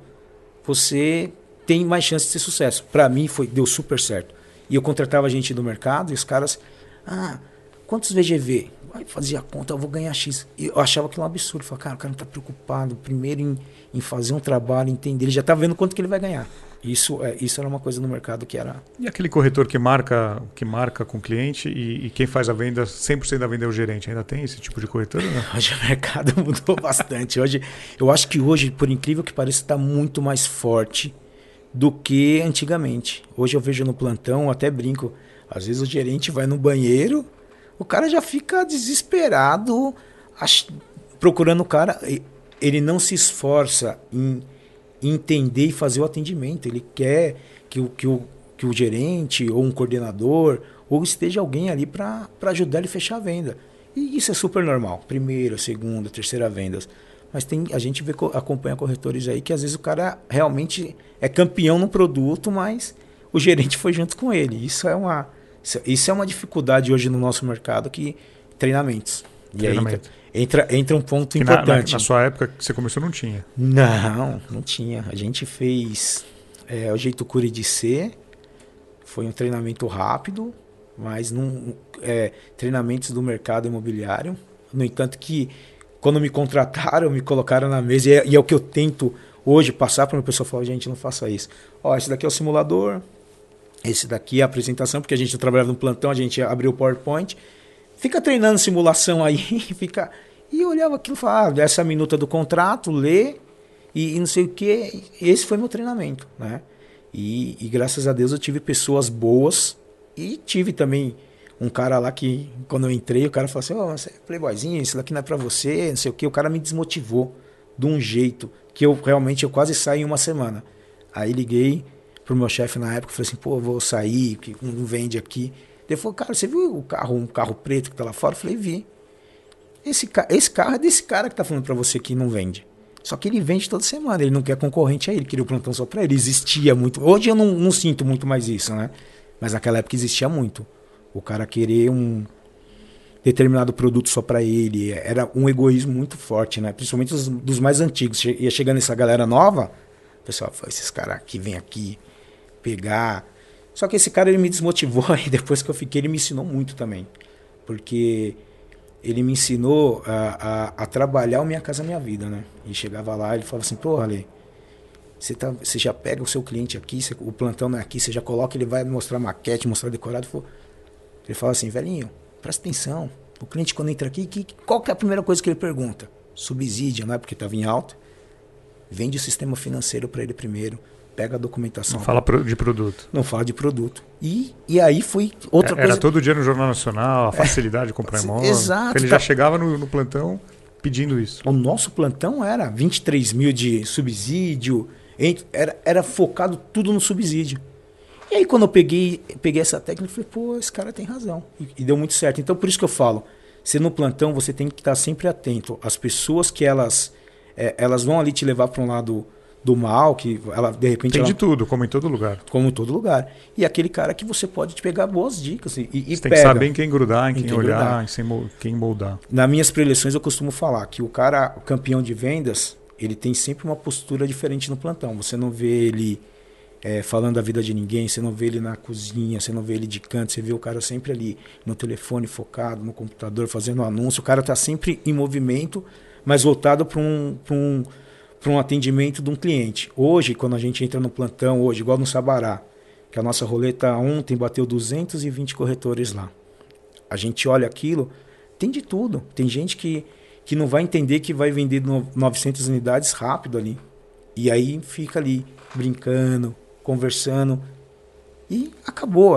você tem mais chance de ter sucesso. Para mim, deu super certo. E eu contratava gente do mercado e os caras... quantos VGV? Aí fazia a conta, eu vou ganhar X. E eu achava aquilo um absurdo. Eu falava, cara, o cara não está preocupado primeiro em fazer um trabalho, entender. Ele já está vendo quanto que ele vai ganhar. Isso era uma coisa no mercado que era... E aquele corretor que marca com o cliente e quem faz a venda, 100% da venda é o gerente. Ainda tem esse tipo de corretor? Não? Hoje o mercado mudou bastante. Eu acho que hoje, por incrível que pareça, está muito mais forte do que antigamente. Hoje eu vejo no plantão, até brinco, às vezes o gerente vai no banheiro, o cara já fica desesperado procurando o cara, ele não se esforça em entender e fazer o atendimento, ele quer que o gerente ou um coordenador ou esteja alguém ali para ajudar ele a fechar a venda. E isso é super normal, primeira, segunda, terceira vendas. Mas a gente acompanha corretores aí que às vezes o cara realmente é campeão no produto, mas o gerente foi junto com ele. Isso é uma dificuldade hoje no nosso mercado, que treinamentos. E aí entra um ponto importante. Na sua época que você começou não tinha? Não tinha. A gente fez o jeito Cury de ser, foi um treinamento rápido, mas treinamentos do mercado imobiliário. No entanto que quando me contrataram, me colocaram na mesa, e é o que eu tento hoje passar para o meu pessoal, falar, gente, não faça isso. Esse daqui é o simulador, esse daqui é a apresentação, porque a gente trabalhava no plantão, a gente abriu o PowerPoint, fica treinando simulação aí, e eu olhava aquilo e falava, essa minuta do contrato, lê, e não sei o que, esse foi meu treinamento, né? E graças a Deus eu tive pessoas boas e tive também um cara lá que, quando eu entrei, o cara falou assim, você é playboyzinho, isso daqui não é pra você, não sei o quê. O cara me desmotivou de um jeito que eu quase saí em uma semana. Aí liguei pro meu chefe na época e falei assim, eu vou sair, que não vende aqui. Ele falou, cara, você viu um carro preto que tá lá fora? Eu falei, vi. Esse carro é desse cara que tá falando pra você que não vende. Só que ele vende toda semana, ele não quer concorrente a ele, queria o plantão só pra ele. Existia muito. Hoje eu não sinto muito mais isso, né? Mas naquela época existia muito. O cara querer um determinado produto só pra ele. Era um egoísmo muito forte, né? Principalmente dos mais antigos. Ia chegando essa galera nova, o pessoal falou, esses caras aqui vêm aqui pegar. Só que esse cara ele me desmotivou e depois que eu fiquei ele me ensinou muito também. Porque ele me ensinou a trabalhar o Minha Casa Minha Vida, né? E chegava lá e ele falava assim, Ale, você já pega o seu cliente aqui, o plantão não é aqui, você já coloca, ele vai mostrar maquete, mostrar decorado. Ele fala assim, velhinho, presta atenção. O cliente quando entra aqui, qual que é a primeira coisa que ele pergunta? Subsídio, não é? Porque estava em alta. Vende o sistema financeiro para ele primeiro. Pega a documentação. Não fala de produto. Não fala de produto. E aí foi outra coisa. Era todo dia no Jornal Nacional, a facilidade de comprar imóvel. Exato. Ele já chegava no plantão pedindo isso. O nosso plantão era 23 mil de subsídio. Era focado tudo no subsídio. E aí quando eu peguei essa técnica, eu falei, esse cara tem razão. E deu muito certo. Então por isso que eu falo, você no plantão você tem que estar sempre atento. As pessoas que elas vão ali te levar para um lado do mal, que ela de repente... Tem de tudo, como em todo lugar. Como em todo lugar. E aquele cara que você pode te pegar boas dicas. E você tem que saber em quem grudar, em quem olhar, grudar. Em quem moldar. Nas minhas preleções eu costumo falar que o cara, o campeão de vendas, ele tem sempre uma postura diferente no plantão. Você não vê ele falando da vida de ninguém, você não vê ele na cozinha, você não vê ele de canto, você vê o cara sempre ali no telefone, focado, no computador, fazendo anúncio. O cara está sempre em movimento, mas voltado para um atendimento de um cliente. Hoje, quando a gente entra no plantão, igual no Sabará, que a nossa roleta ontem bateu 220 corretores lá. A gente olha aquilo, tem de tudo. Tem gente que não vai entender que vai vender 900 unidades rápido ali. E aí fica ali brincando, conversando e acabou.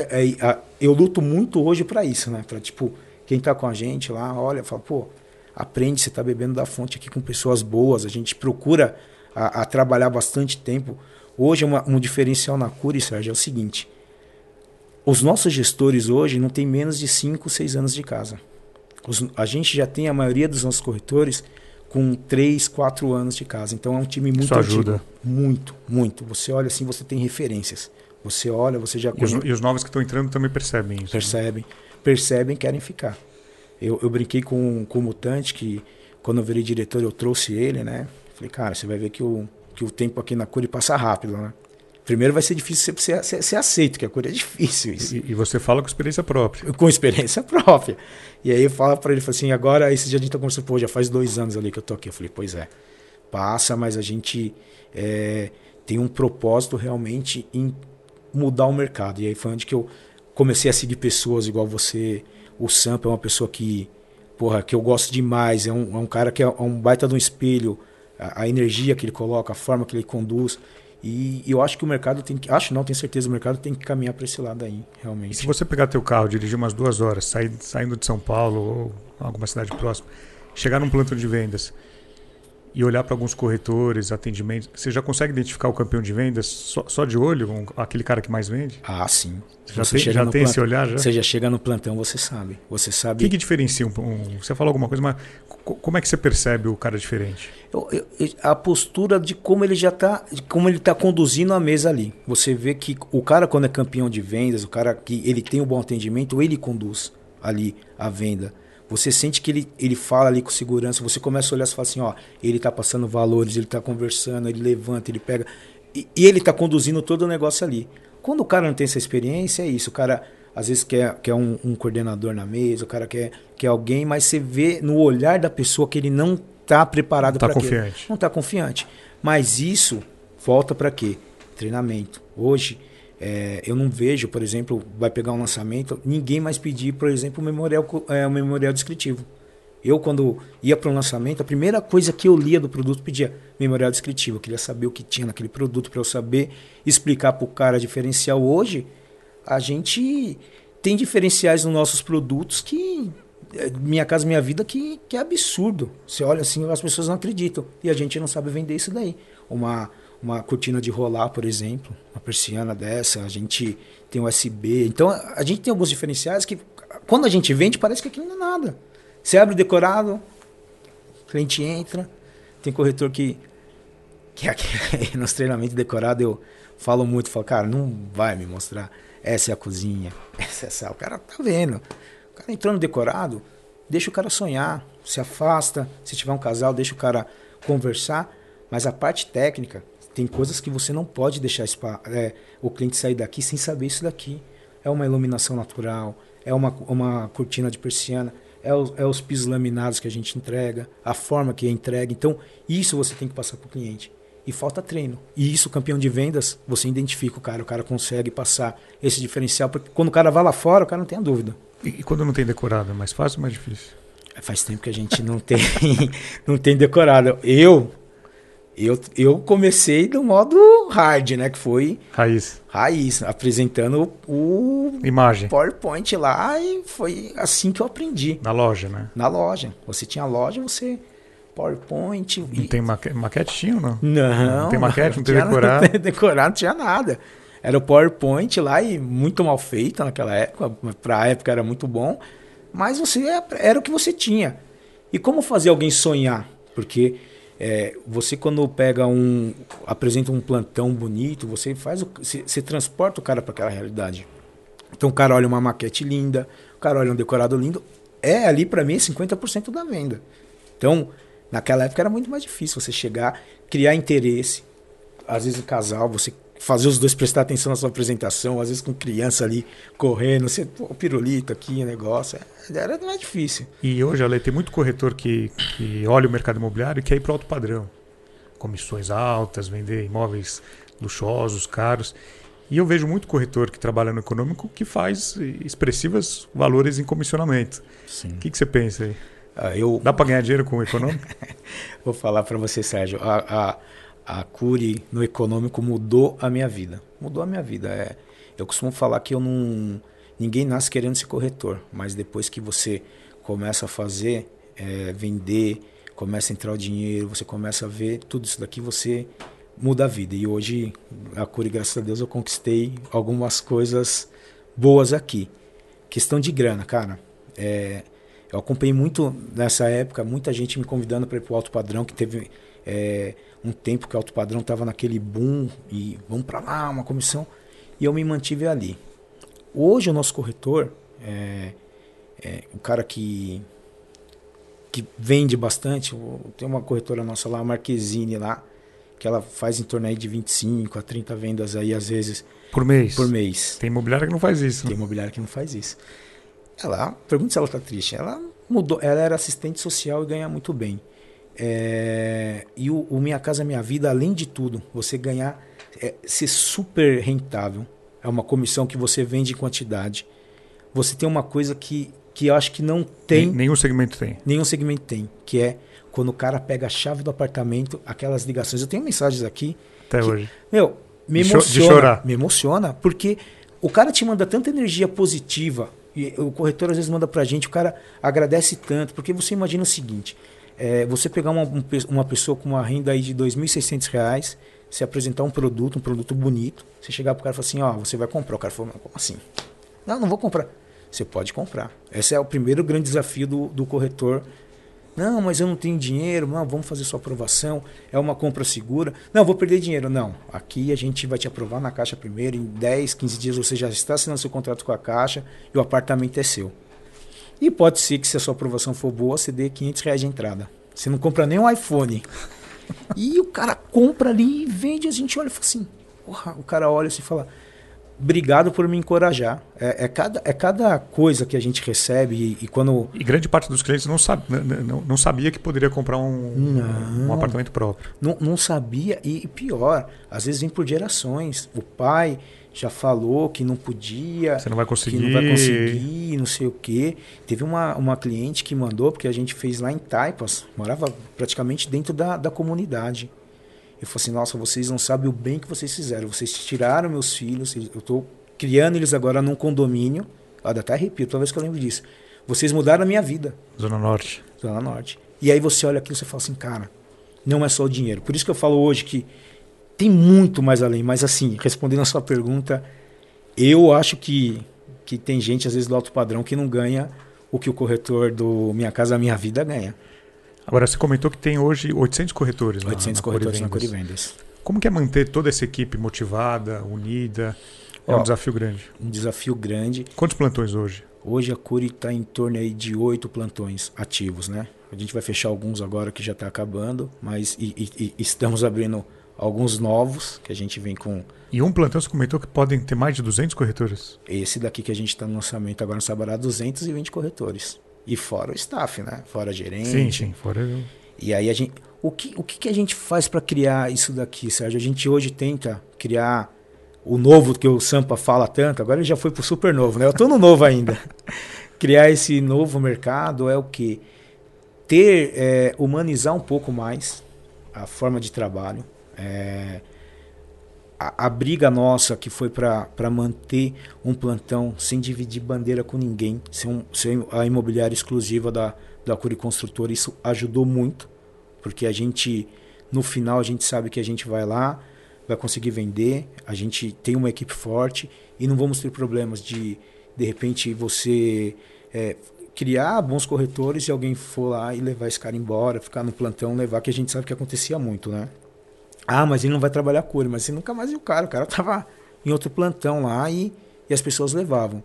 Eu luto muito hoje para isso, né? Para quem tá com a gente lá, olha, fala, aprende, você está bebendo da fonte aqui com pessoas boas. A gente procura a trabalhar bastante tempo. Hoje, um diferencial na Cury, Sérgio, é o seguinte. Os nossos gestores hoje não tem menos de 5, 6 anos de casa. A gente já tem a maioria dos nossos corretores com 3, 4 anos de casa. Então, é um time muito antigo. Isso ajuda. Muito, muito. Você olha assim, você tem referências. Você olha, você já... E os novos que estão entrando também percebem isso. Percebem, querem ficar. Eu brinquei com o Mutante, que quando eu virei diretor eu trouxe ele, né? Falei, cara, você vai ver que o tempo aqui na Cury passa rápido, né? Primeiro vai ser difícil você aceita, que a Cury é difícil isso. E você fala com experiência própria. Com experiência própria. E aí eu falo para ele, assim, agora esse dia a gente tá conversando, já faz 2 anos ali que eu tô aqui. Eu falei, pois é, passa, mas a gente tem um propósito realmente em mudar o mercado. E aí foi onde que eu comecei a seguir pessoas igual você. O Sampa é uma pessoa que eu gosto demais, é um cara que é um baita de um espelho, a energia que ele coloca, a forma que ele conduz. E eu acho que o mercado tenho certeza, o mercado tem que caminhar para esse lado aí, realmente. E se você pegar teu carro, dirigir umas 2 horas, saindo de São Paulo ou alguma cidade próxima, chegar num plantão de vendas e olhar para alguns corretores, atendimentos, você já consegue identificar o campeão de vendas só de olho, aquele cara que mais vende? Ah, sim. Já tem esse olhar? Já? Você já chega no plantão, você sabe. O que diferencia você falou alguma coisa, mas como é que você percebe o cara diferente? A postura de como ele está conduzindo a mesa ali. Você vê que o cara, quando é campeão de vendas, o cara que ele tem um bom atendimento, ele conduz ali a venda. Você sente que ele fala ali com segurança, você começa a olhar e fala assim, ele está passando valores, ele está conversando, ele levanta, ele pega, e ele está conduzindo todo o negócio ali. Quando o cara não tem essa experiência, é isso, o cara às vezes quer um coordenador na mesa, o cara quer alguém, mas você vê no olhar da pessoa que ele não está preparado para aquilo. Não está confiante. Mas isso volta para quê? Treinamento. Hoje, eu não vejo, por exemplo, vai pegar um lançamento, ninguém mais pedir, por exemplo, um memorial descritivo. Eu, quando ia para um lançamento, a primeira coisa que eu lia do produto pedia memorial descritivo. Eu queria saber o que tinha naquele produto para eu saber explicar para o cara diferencial. Hoje, a gente tem diferenciais nos nossos produtos que... Minha Casa Minha Vida que é absurdo. Você olha assim, as pessoas não acreditam. E a gente não sabe vender isso daí. Uma cortina de rolar, por exemplo, uma persiana dessa, a gente tem USB. Então, a gente tem alguns diferenciais que, quando a gente vende, parece que aquilo não é nada. Você abre o decorado, o cliente entra. Tem corretor que aqui, nos treinamentos de decorado eu falo muito, falo, cara, não vai me mostrar. Essa é a cozinha, essa é a sala. O cara tá vendo. O cara entrou no decorado, deixa o cara sonhar, se afasta. Se tiver um casal, deixa o cara conversar. Mas a parte técnica, tem coisas que você não pode deixar o cliente sair daqui sem saber isso daqui. É uma iluminação natural, é uma cortina de persiana, é os pisos laminados que a gente entrega, a forma que é entregue. Então, isso você tem que passar para o cliente. E falta treino. E isso, campeão de vendas, você identifica o cara consegue passar esse diferencial, porque quando o cara vai lá fora, o cara não tem a dúvida. E quando não tem decorado, é mais fácil ou mais difícil? Faz tempo que a gente não tem, não tem decorado. Eu comecei do modo hard, né? Que foi... Raiz, apresentando o imagem, PowerPoint lá, e foi assim que eu aprendi. Na loja, né? Na loja. Você tinha loja, você... PowerPoint... Não tem maquete, tinha ou não? Não tem maquete, não tem decorado. Não tem decorado, não tinha nada. Era o PowerPoint lá e muito mal feito naquela época. Para a época era muito bom. Mas era o que você tinha. E como fazer alguém sonhar? Porque você, quando apresenta um plantão bonito, você transporta o cara para aquela realidade. Então o cara olha uma maquete linda, o cara olha um decorado lindo. Ali para mim é 50% da venda. Então, naquela época era muito mais difícil você chegar, criar interesse. Às vezes o casal, você fazer os dois prestar atenção na sua apresentação, às vezes com criança ali correndo, o pirulito aqui, o negócio, era mais difícil. E hoje, Ale, tem muito corretor que olha o mercado imobiliário e quer ir para o alto padrão. Comissões altas, vender imóveis luxuosos, caros. E eu vejo muito corretor que trabalha no econômico que faz expressivos valores em comissionamento. Sim. O que você pensa aí? Dá para ganhar dinheiro com o econômico? Vou falar para você, Sérgio. A Cury no econômico mudou a minha vida. Mudou a minha vida. Eu costumo falar que ninguém nasce querendo ser corretor, mas depois que você começa a fazer, vender, começa a entrar o dinheiro, você começa a ver tudo isso daqui, você muda a vida. E hoje, a Cury, graças a Deus, eu conquistei algumas coisas boas aqui. Questão de grana, cara. Eu acompanhei muito nessa época, muita gente me convidando para ir para o alto padrão, que teve um tempo que o alto padrão estava naquele boom, e vamos para lá, uma comissão, e eu me mantive ali. Hoje o nosso corretor, o cara que vende bastante, tem uma corretora nossa lá, a Marquezine lá, que ela faz em torno aí de 25 a 30 vendas aí, às vezes. Por mês? Por mês. Tem imobiliária que não faz isso. Tem imobiliária que não faz isso. Pergunta se ela está triste. Ela mudou, ela era assistente social e ganha muito bem. E o Minha Casa Minha Vida, além de tudo, você ganhar, ser super rentável. É uma comissão que você vende em quantidade. Você tem uma coisa que eu acho que não tem... Nenhum segmento tem. Nenhum segmento tem, que é quando o cara pega a chave do apartamento, aquelas ligações. Eu tenho mensagens aqui... Até hoje. Me emociona. De chorar. Me emociona, porque o cara te manda tanta energia positiva, e o corretor às vezes manda pra gente, o cara agradece tanto, porque você imagina o seguinte, você pegar uma pessoa com uma renda aí de R$ 2.600, você apresentar um produto bonito, você chegar pro cara e falar assim, você vai comprar. O cara falou, como assim? Não vou comprar. Você pode comprar. Esse é o primeiro grande desafio do corretor. Não, mas eu não tenho dinheiro. Não, vamos fazer sua aprovação. É uma compra segura. Não, vou perder dinheiro. Não, aqui a gente vai te aprovar na Caixa primeiro. Em 10, 15 dias você já está assinando seu contrato com a Caixa e o apartamento é seu. E pode ser que, se a sua aprovação for boa, você dê R$500 de entrada. Você não compra nem um iPhone. E o cara compra ali e vende. A gente olha e fala assim... Porra, o cara olha assim e fala... Obrigado por me encorajar. Cada coisa que a gente recebe e quando... E grande parte dos clientes não sabia que poderia comprar um apartamento próprio. Não sabia, e pior, às vezes vem por gerações. O pai já falou que não podia, você não vai conseguir, que não vai conseguir, não sei o quê. Teve uma cliente que mandou, porque a gente fez lá em Taipas, morava praticamente dentro da comunidade. Eu falei assim, nossa, vocês não sabem o bem que vocês fizeram. Vocês tiraram meus filhos, eu estou criando eles agora num condomínio. Dá até arrepio, toda vez que eu lembro disso. Vocês mudaram a minha vida. Zona Norte. Zona Norte. E aí você olha aquilo e você fala assim, cara, não é só o dinheiro. Por isso que eu falo hoje que tem muito mais além. Mas assim, respondendo a sua pergunta, eu acho que tem gente, às vezes, do alto padrão que não ganha o que o corretor do Minha Casa Minha Vida ganha. Agora, você comentou que tem hoje 800 corretores lá 800 corretores na Corivendas. Como que é manter toda essa equipe motivada, unida? É um desafio grande. Um desafio grande. Quantos plantões hoje? Hoje a Curi está em torno aí de 8 plantões ativos, né? A gente vai fechar alguns agora que já está acabando, mas estamos abrindo alguns novos que a gente vem com... E um plantão você comentou que podem ter mais de 200 corretores? Esse daqui que a gente está no lançamento agora no Sabará, 220 corretores. E fora o staff, né? Fora gerente. Sim, fora... E aí a gente... O que a gente faz para criar isso daqui, Sérgio? A gente hoje tenta criar o novo que o Sampa fala tanto, agora ele já foi pro super novo, né? Eu tô no novo ainda. Criar esse novo mercado é o quê? Humanizar um pouco mais a forma de trabalho. A briga nossa que foi para manter um plantão sem dividir bandeira com ninguém, ser a imobiliária exclusiva da Curi Construtora, isso ajudou muito, porque a gente, no final, a gente sabe que a gente vai lá, vai conseguir vender, a gente tem uma equipe forte e não vamos ter problemas de repente, você criar bons corretores e alguém for lá e levar esse cara embora, ficar no plantão, levar, que a gente sabe que acontecia muito, né? Ah, mas ele não vai trabalhar com ele, mas você nunca mais viu o cara tava em outro plantão lá e as pessoas levavam.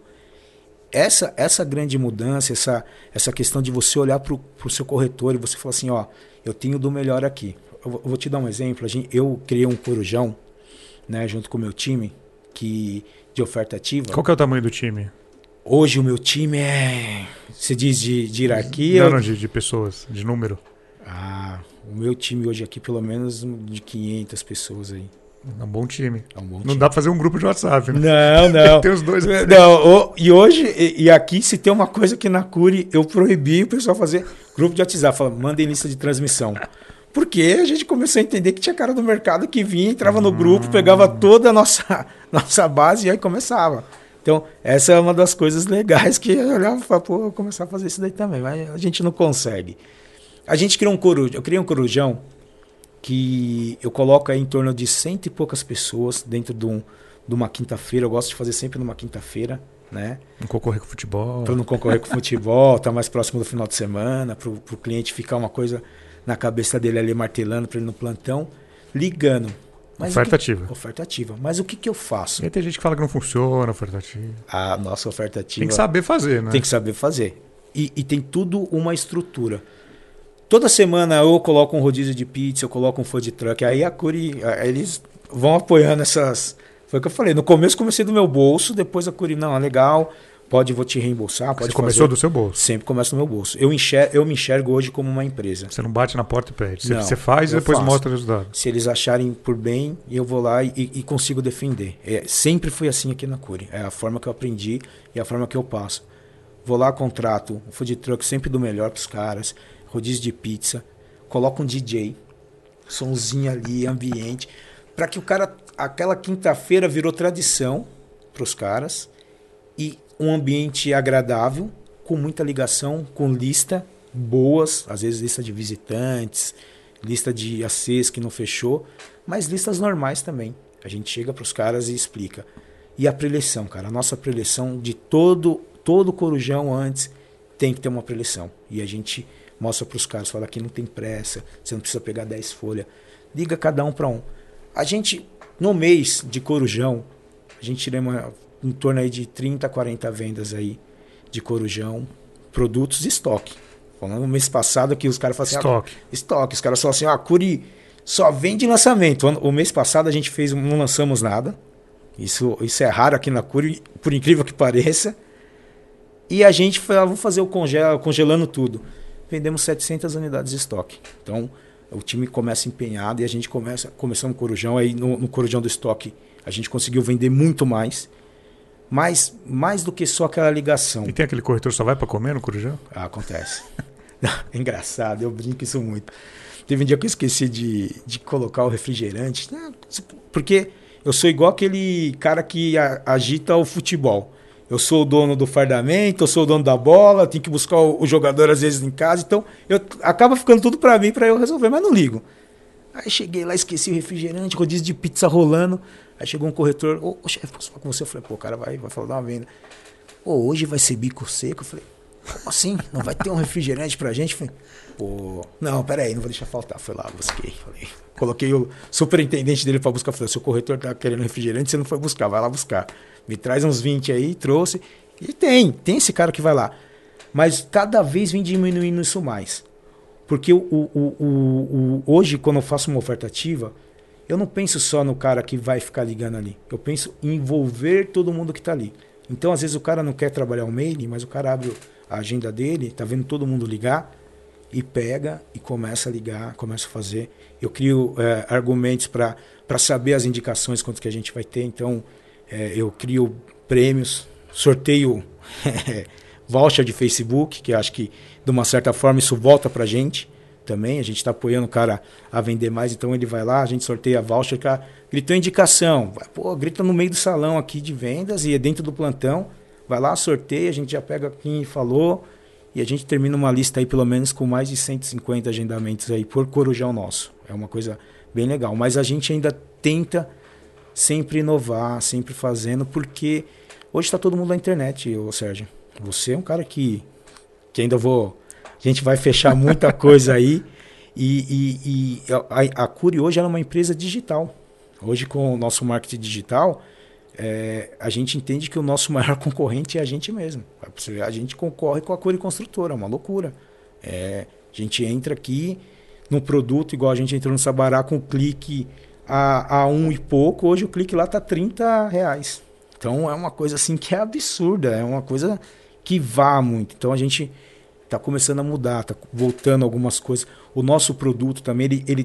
Essa grande mudança, essa questão de você olhar para o seu corretor e você falar assim, ó, eu tenho do melhor aqui. Eu vou te dar um exemplo. Eu criei um corujão, né, junto com o meu time, de oferta ativa. Qual que é o tamanho do time? Hoje o meu time se diz de hierarquia? Não, de pessoas, de número. O meu time hoje aqui, pelo menos de 500 pessoas aí. É um bom time. Não time. Dá pra fazer um grupo de WhatsApp, né? Não. Tem os dois. Não, e hoje, e aqui, se tem uma coisa que na Curi eu proibi o pessoal fazer grupo de WhatsApp. Fala, mandem lista de transmissão. Porque a gente começou a entender que tinha cara do mercado que vinha, entrava no grupo, pegava toda a nossa base e aí começava. Então, essa é uma das coisas legais que eu olhava e falava, pô, eu vou começar a fazer isso daí também, mas a gente não consegue. A gente criou eu criei um corujão que eu coloco aí em torno de 100 e poucas pessoas dentro de uma quinta-feira. Eu gosto de fazer sempre numa quinta-feira, né? Não concorrer com futebol. Para não concorrer com futebol, estar mais próximo do final de semana, para o cliente ficar uma coisa na cabeça dele ali martelando para ele no plantão, ligando. Mas oferta ativa. Oferta ativa. Mas o que eu faço? E aí tem gente que fala que não funciona a oferta ativa. A nossa oferta ativa... Tem que saber fazer, né? Tem que saber fazer. E tem tudo uma estrutura. Toda semana eu coloco um rodízio de pizza, eu coloco um food truck. Aí a Curi, eles vão apoiando essas... Foi o que eu falei. No começo comecei do meu bolso, depois a Curi, não, é legal, vou te reembolsar, pode fazer. Você começou do seu bolso? Sempre começa no meu bolso. Eu me enxergo hoje como uma empresa. Você não bate na porta e pede. Não, você faz e depois faço. mostra o resultado. Se eles acharem por bem, eu vou lá e consigo defender. Sempre foi assim aqui na Curi. É a forma que eu aprendi e a forma que eu passo. Vou lá, contrato o food truck sempre do melhor para os caras, rodízio de pizza, coloco um DJ, somzinho ali, ambiente, para que o cara, aquela quinta-feira virou tradição para os caras, e um ambiente agradável, com muita ligação, com lista boas, às vezes lista de visitantes, lista de ACs que não fechou, mas listas normais também. A gente chega para os caras e explica. E a preleção, cara, a nossa preleção de todo corujão antes tem que ter uma preleção. E a gente mostra para os caras, fala que não tem pressa, você não precisa pegar 10 folhas, liga cada um para um. A gente, no mês de corujão, a gente tira em torno aí de 30, 40 vendas aí de corujão, produtos e estoque. Falando no mês passado que os caras falaram assim... Estoque. Os caras falaram assim, a Curi só vende lançamento. O mês passado a gente não lançamos nada. Isso é raro aqui na Curi, por incrível que pareça. E a gente falou, vamos fazer congelando tudo. Vendemos 700 unidades de estoque. Então, o time começa empenhado e a gente começamos o corujão. Aí no corujão do estoque, A gente conseguiu vender muito mais. Mas mais do que só aquela ligação. E tem aquele corretor que só vai para comer no Corujão? Acontece. É engraçado, eu brinco isso muito. Teve um dia que eu esqueci de colocar o refrigerante. Porque eu sou igual aquele cara que agita o futebol. Eu sou o dono do fardamento, eu sou o dono da bola, tenho que buscar o jogador às vezes em casa. Então, acaba ficando tudo para mim, para eu resolver, mas não ligo. Aí cheguei lá, esqueci o refrigerante, rodízio de pizza rolando. Aí chegou um corretor, ô chefe, posso falar com você? Eu falei, pô, o cara vai falar de uma venda. Hoje vai ser bico seco? Eu falei, como assim? Não vai ter um refrigerante pra gente? Eu falei, pô, não, peraí, não vou deixar faltar. Fui lá, busquei. Falei, coloquei o superintendente dele pra buscar. Falei, se o corretor tá querendo refrigerante, você não foi buscar, vai lá buscar. Me traz uns 20 aí, trouxe. E tem esse cara que vai lá. Mas cada vez vem diminuindo isso mais. Porque hoje, quando eu faço uma oferta ativa, eu não penso só no cara que vai ficar ligando ali. Eu penso em envolver todo mundo que está ali. Então, às vezes, o cara não quer trabalhar o mail, mas o cara abre a agenda dele, tá vendo todo mundo ligar, e pega e começa a ligar, começa a fazer. Eu crio argumentos para saber as indicações, quanto que a gente vai ter. Então, eu crio prêmios, sorteio voucher de Facebook, que acho que, de uma certa forma, isso volta para a gente também. A gente está apoiando o cara a vender mais, então ele vai lá, a gente sorteia voucher, o cara gritou indicação, grita no meio do salão aqui de vendas e é dentro do plantão, vai lá, sorteia, a gente já pega quem falou e a gente termina uma lista aí pelo menos com mais de 150 agendamentos aí por Corujão nosso. É uma coisa bem legal, mas a gente ainda tenta sempre inovar, sempre fazendo, porque hoje está todo mundo na internet, Sérgio. Você é um cara que ainda a gente vai fechar muita coisa aí. E a Cury hoje é uma empresa digital. Hoje, com o nosso marketing digital, a gente entende que o nosso maior concorrente é a gente mesmo. A gente concorre com a Cury Construtora, é uma loucura. A gente entra aqui no produto, igual a gente entrou no Sabará com o clique a 1 e pouco. Hoje o clique lá está R$30. Então é uma coisa assim que é absurda, é uma coisa que vá muito. Então a gente está começando a mudar, está voltando algumas coisas. O nosso produto também,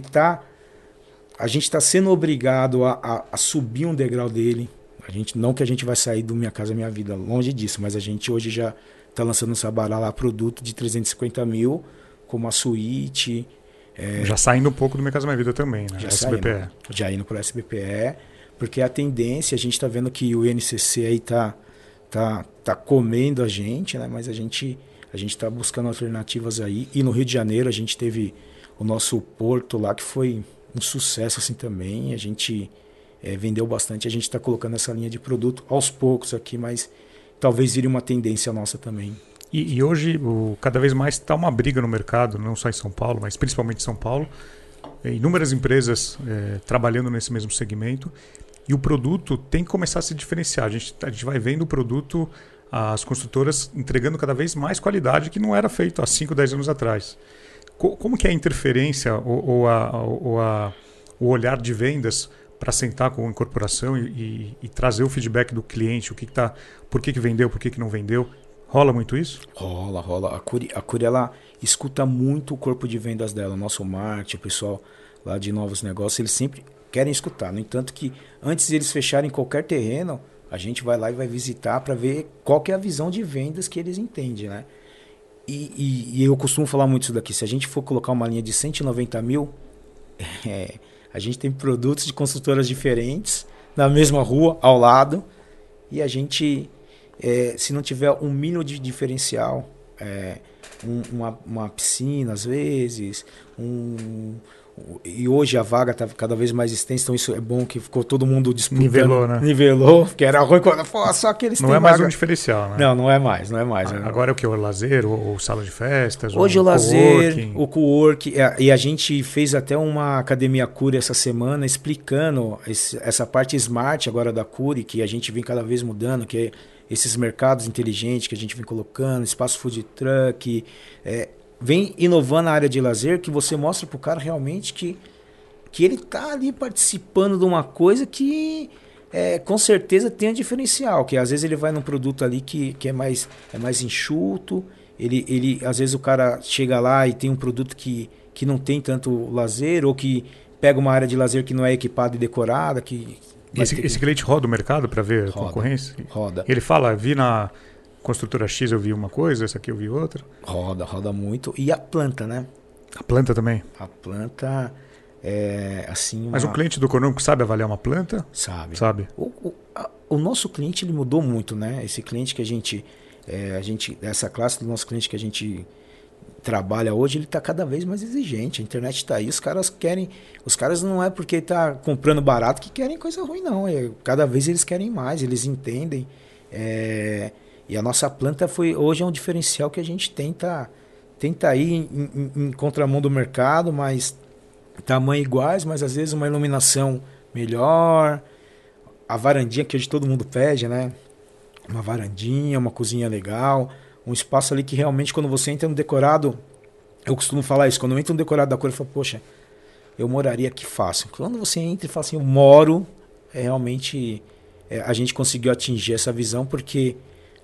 a gente está sendo obrigado a subir um degrau dele. Não que a gente vai sair do Minha Casa Minha Vida, longe disso, mas a gente hoje já está lançando no Sabará lá produto de 350 mil, como a suíte. Já saindo um pouco do Minha Casa Minha Vida também, né? Já SBPE. Já indo para o SBPE, porque a tendência, a gente está vendo que o INCC aí tá comendo a gente, né? Mas a gente está buscando alternativas aí. E no Rio de Janeiro a gente teve o nosso porto lá, que foi um sucesso assim também. A gente vendeu bastante. A gente está colocando essa linha de produto aos poucos aqui, mas talvez vire uma tendência nossa também. E hoje, cada vez mais está uma briga no mercado, não só em São Paulo, mas principalmente em São Paulo. Inúmeras empresas trabalhando nesse mesmo segmento. E o produto tem que começar a se diferenciar. A gente vai vendo o produto, as construtoras entregando cada vez mais qualidade que não era feito há 5, 10 anos atrás. Como que é a interferência ou o olhar de vendas para sentar com a incorporação e trazer o feedback do cliente? Por que vendeu, por que não vendeu? Rola muito isso? Rola. A Cury, ela escuta muito o corpo de vendas dela. O nosso marketing, o pessoal lá de novos negócios, eles sempre querem escutar. No entanto que antes de eles fecharem qualquer terreno, a gente vai lá e vai visitar para ver qual que é a visão de vendas que eles entendem, né? E eu costumo falar muito isso daqui. Se a gente for colocar uma linha de 190 mil, a gente tem produtos de construtoras diferentes na mesma rua, ao lado, e a gente, se não tiver um mínimo de diferencial, uma piscina às vezes, e hoje a vaga está cada vez mais extensa, então isso é bom que ficou todo mundo disputando. Nivelou, né? Nivelou, que era ruim quando só que eles têm Não é mais vaga. um diferencial, né? Não é mais. Agora é o que? O lazer, ou sala de festas? Hoje o lazer, o co-work, e a gente fez até uma academia Cury essa semana explicando essa parte smart agora da Cury, que a gente vem cada vez mudando, que é esses mercados inteligentes que a gente vem colocando, espaço food truck, vem inovando a área de lazer, que você mostra pro cara realmente que ele tá ali participando de uma coisa que com certeza tem um diferencial, que às vezes ele vai num produto ali que é mais enxuto, ele às vezes o cara chega lá e tem um produto que não tem tanto lazer, ou que pega uma área de lazer que não é equipada e decorada, que Esse cliente roda o mercado para ver a concorrência? Roda. Ele fala, vi na construtora X eu vi uma coisa, essa aqui eu vi outra? Roda muito. E a planta, né? A planta também? A planta é assim... Mas o cliente do econômico sabe avaliar uma planta? Sabe. O nosso cliente ele mudou muito, né? Esse cliente que a gente... essa classe do nosso cliente que a gente trabalha hoje, ele está cada vez mais exigente. A internet está aí, os caras não é porque está comprando barato que querem coisa ruim, não. Cada vez eles querem mais, eles entendem. E a nossa planta hoje é um diferencial que a gente tenta ir em contramão do mercado, mas tamanho iguais, mas às vezes uma iluminação melhor. A varandinha que hoje todo mundo pede, né? Uma varandinha, uma cozinha legal, um espaço ali que realmente quando você entra no decorado, eu costumo falar isso, quando eu entro no decorado da cor, eu falo, poxa, eu moraria aqui fácil. Quando você entra e fala assim, eu moro, realmente a gente conseguiu atingir essa visão, porque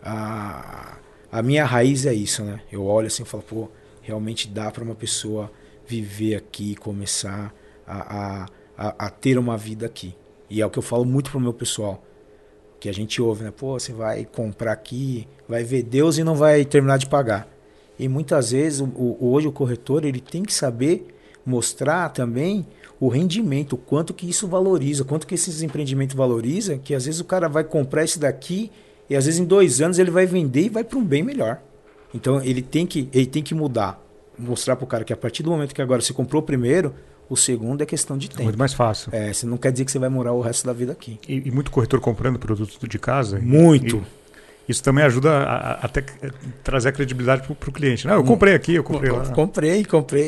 a minha raiz é isso, né? Eu olho assim e falo, pô, realmente dá para uma pessoa viver aqui, começar a ter uma vida aqui. E é o que eu falo muito pro meu pessoal, que a gente ouve, né? Pô, você vai comprar aqui, vai ver Deus e não vai terminar de pagar. E muitas vezes, hoje o corretor ele tem que saber mostrar também o rendimento, o quanto que isso valoriza, o quanto que esses empreendimentos valorizam, que às vezes o cara vai comprar esse daqui e às vezes em 2 anos ele vai vender e vai para um bem melhor. Então ele tem que mudar, mostrar para o cara que a partir do momento que agora você comprou o primeiro, o segundo é questão de tempo. Muito mais fácil. Você não quer dizer que você vai morar o resto da vida aqui. E muito corretor comprando produto de casa? Muito. Isso também ajuda a até trazer a credibilidade para o cliente. Não, eu comprei aqui, eu comprei lá. Comprei.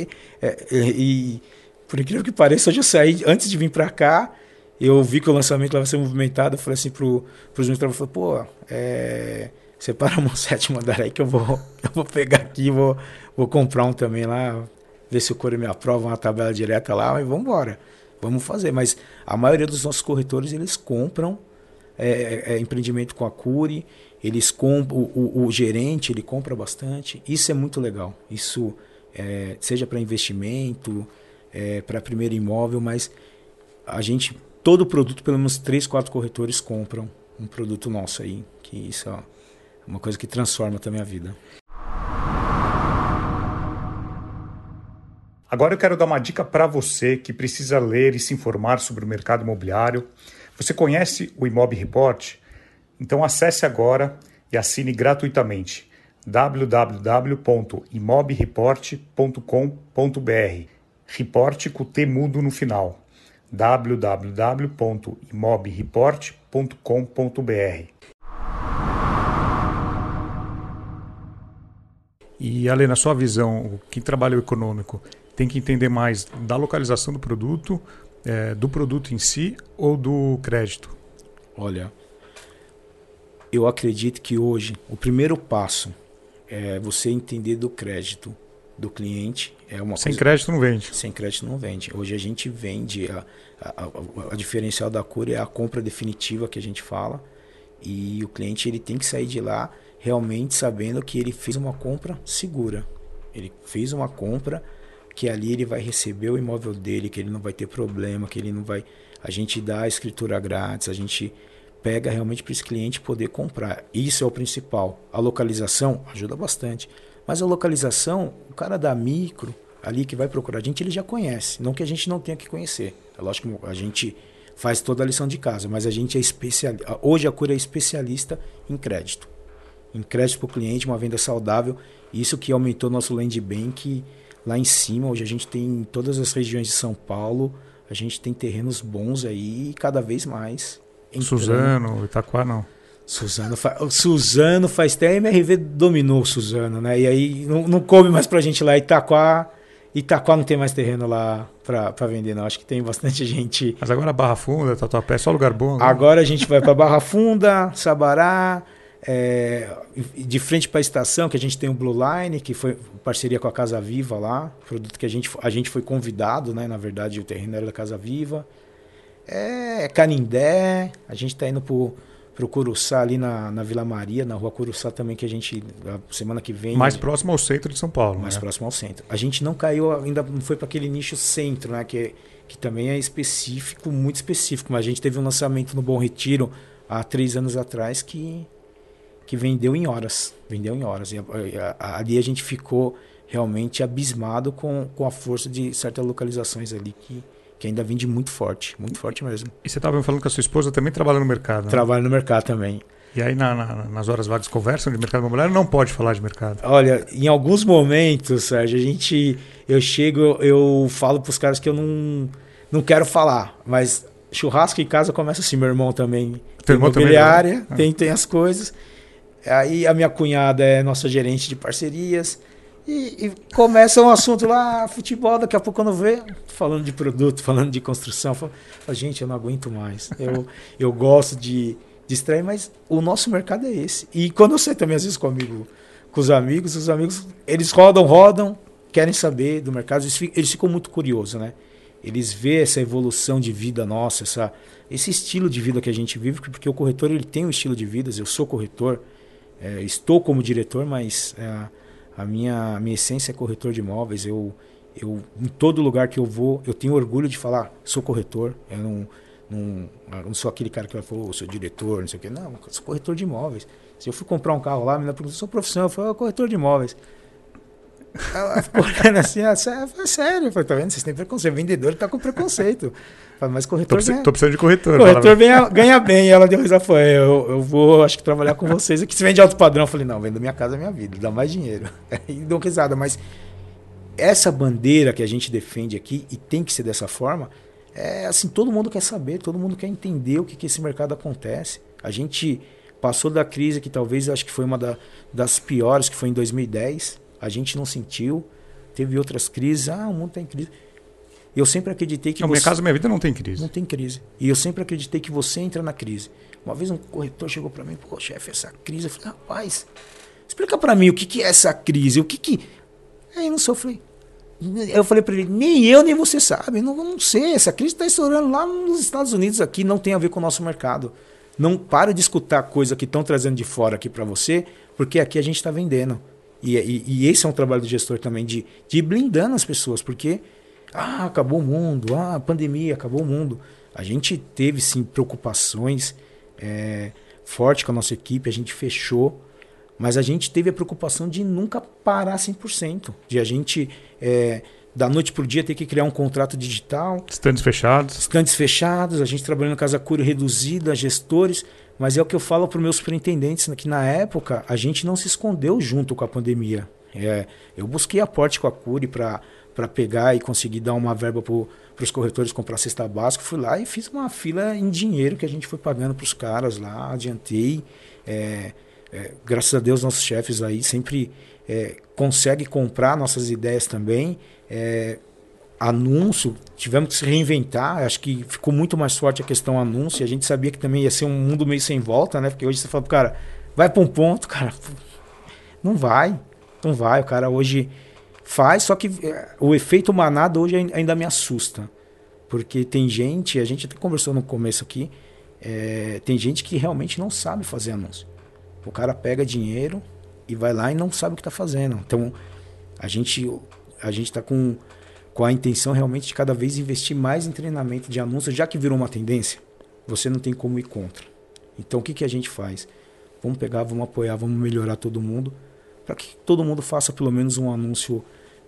E por incrível que pareça, hoje eu saí, antes de vir para cá, eu vi que o lançamento lá vai ser movimentado, eu falei assim para os meus trabalhadores, pô, separa uma 7º andar aí que eu vou pegar aqui, vou comprar um também lá, ver se o Core me aprova uma tabela direta lá, e vamos embora, vamos fazer. Mas a maioria dos nossos corretores, eles compram empreendimento com a Cury, eles compram, o gerente, ele compra bastante. Isso é muito legal. Isso, seja para investimento, para primeiro imóvel, mas todo produto, pelo menos 3, 4 corretores compram um produto nosso aí, que isso é uma coisa que transforma também a vida. Agora eu quero dar uma dica para você que precisa ler e se informar sobre o mercado imobiliário. Você conhece o Imob Report? Então acesse agora e assine gratuitamente www.imobreport.com.br. Report com T mudo no final. www.imobreport.com.br. E, Ale, na sua visão, quem trabalha o econômico tem que entender mais da localização do produto em si ou do crédito? Olha, eu acredito que hoje o primeiro passo é você entender do crédito do cliente. Sem crédito não vende. Sem crédito não vende. Hoje a gente vende, a diferencial da Cury é a compra definitiva que a gente fala, e o cliente ele tem que sair de lá realmente sabendo que ele fez uma compra segura. Ele fez uma compra que ali ele vai receber o imóvel dele, que ele não vai ter problema, que ele não vai... A gente dá a escritura grátis, a gente pega realmente para esse cliente poder comprar. Isso é o principal. A localização ajuda bastante. Mas a localização, o cara da micro ali que vai procurar a gente, ele já conhece. Não que a gente não tenha que conhecer. É lógico que a gente faz toda a lição de casa, mas a gente é especialista. Hoje a Cury é especialista em crédito. Em crédito para o cliente, uma venda saudável. Isso que aumentou nosso land bank lá em cima. Hoje a gente tem em todas as regiões de São Paulo, a gente tem terrenos bons aí e cada vez mais. Suzano, Itaquá não. Suzano faz até a MRV dominou o Suzano, né? E aí não coube mais pra gente lá. Itaquá não tem mais terreno lá pra vender, não. Acho que tem bastante gente. Mas agora Barra Funda, Tatuapé, é só lugar bom. Né? Agora a gente vai pra Barra Funda, Sabará, de frente para a estação, que a gente tem o Blue Line, que foi parceria com a Casa Viva lá, produto que a gente foi convidado, né? Na verdade, o terreno era da Casa Viva. Canindé, a gente está indo pro Curuçá, ali na Vila Maria, na Rua Curuçá também, que a gente, a semana que vem... Mais próximo ao centro de São Paulo. Mais próximo ao centro. A gente não caiu, ainda não foi para aquele nicho centro, né? Que também é específico, muito específico. Mas a gente teve um lançamento no Bom Retiro há 3 anos atrás que vendeu em horas. Vendeu em horas. E ali a gente ficou realmente abismado com a força de certas localizações ali que ainda vende muito forte mesmo. E você estava me falando que a sua esposa também trabalha no mercado, né? Trabalha no mercado também. E aí nas horas vagas conversam de mercado imobiliário, não pode falar de mercado? Olha, em alguns momentos, Sérgio, eu falo para os caras que eu não quero falar, mas churrasco em casa começa assim, meu irmão também tem imobiliária, tem as coisas. Aí a minha cunhada é nossa gerente de parcerias. E começa um assunto lá, futebol, daqui a pouco quando vê, falando de produto, falando de construção, falo, gente, eu não aguento mais. Eu gosto de distrair, mas o nosso mercado é esse. E quando eu sei também, às vezes, com os amigos, eles rodam, querem saber do mercado, eles ficam muito curiosos, né? Eles veem essa evolução de vida nossa, esse estilo de vida que a gente vive, porque o corretor ele tem um estilo de vida, eu sou corretor, estou como diretor, mas... A minha essência é corretor de imóveis. Eu em todo lugar que eu vou, eu tenho orgulho de falar, sou corretor. Eu não sou aquele cara que vai falar, sou diretor, não sei o quê. Não, eu sou corretor de imóveis. Se eu fui comprar um carro lá, a menina perguntou, sou profissão, eu falei, corretor de imóveis. Ela ficou olhando assim, é sério. Eu falei, tá vendo? Vocês têm preconceito. Vendedor tá com preconceito. Eu falei, mas corretor tô precisando de corretor. Corretor ganha bem. E ela deu risada, falou, eu vou, acho que trabalhar com vocês aqui. Se vende alto padrão, eu falei, não, vendo minha casa, minha vida, dá mais dinheiro. E dou risada, mas essa bandeira que a gente defende aqui, e tem que ser dessa forma, assim, todo mundo quer saber, todo mundo quer entender o que esse mercado acontece. A gente passou da crise que talvez, acho que foi uma das piores, que foi em 2010. A gente não sentiu, teve outras crises, o mundo está em crise. Eu sempre acreditei que minha casa, minha vida não tem crise. Não tem crise. E eu sempre acreditei que você entra na crise. Uma vez um corretor chegou para mim, pô, chefe, essa crise. Eu falei, rapaz, explica para mim o que é essa crise, Aí eu falei para ele, nem eu nem você sabe, não sei, essa crise está estourando lá nos Estados Unidos aqui, não tem a ver com o nosso mercado. Não para de escutar coisa que estão trazendo de fora aqui para você, porque aqui a gente está vendendo. E esse é um trabalho do gestor também, de ir blindando as pessoas, porque acabou o mundo, a pandemia, acabou o mundo. A gente teve, sim, preocupações fortes com a nossa equipe, a gente fechou, mas a gente teve a preocupação de nunca parar 100%, de a gente, da noite para o dia, ter que criar um contrato digital. Estandes fechados, a gente trabalhando em casa cura reduzida, gestores... Mas é o que eu falo para os meus superintendentes, que na época a gente não se escondeu junto com a pandemia. Eu busquei aporte com a Cury para pegar e conseguir dar uma verba para os corretores comprar cesta básica. Fui lá e fiz uma fila em dinheiro que a gente foi pagando para os caras lá, adiantei. Graças a Deus, nossos chefes aí sempre conseguem comprar nossas ideias também. Anúncio, tivemos que se reinventar, acho que ficou muito mais forte a questão anúncio, a gente sabia que também ia ser um mundo meio sem volta, né? Porque hoje você fala pro cara, vai para um ponto, cara, não vai, o cara hoje faz, só que o efeito manada hoje ainda me assusta, porque tem gente, a gente até conversou no começo aqui, tem gente que realmente não sabe fazer anúncio, o cara pega dinheiro e vai lá e não sabe o que está fazendo, então a gente está com a intenção realmente de cada vez investir mais em treinamento de anúncios, já que virou uma tendência, você não tem como ir contra. Então o que a gente faz? Vamos pegar, vamos apoiar, vamos melhorar todo mundo, para que todo mundo faça pelo menos um anúncio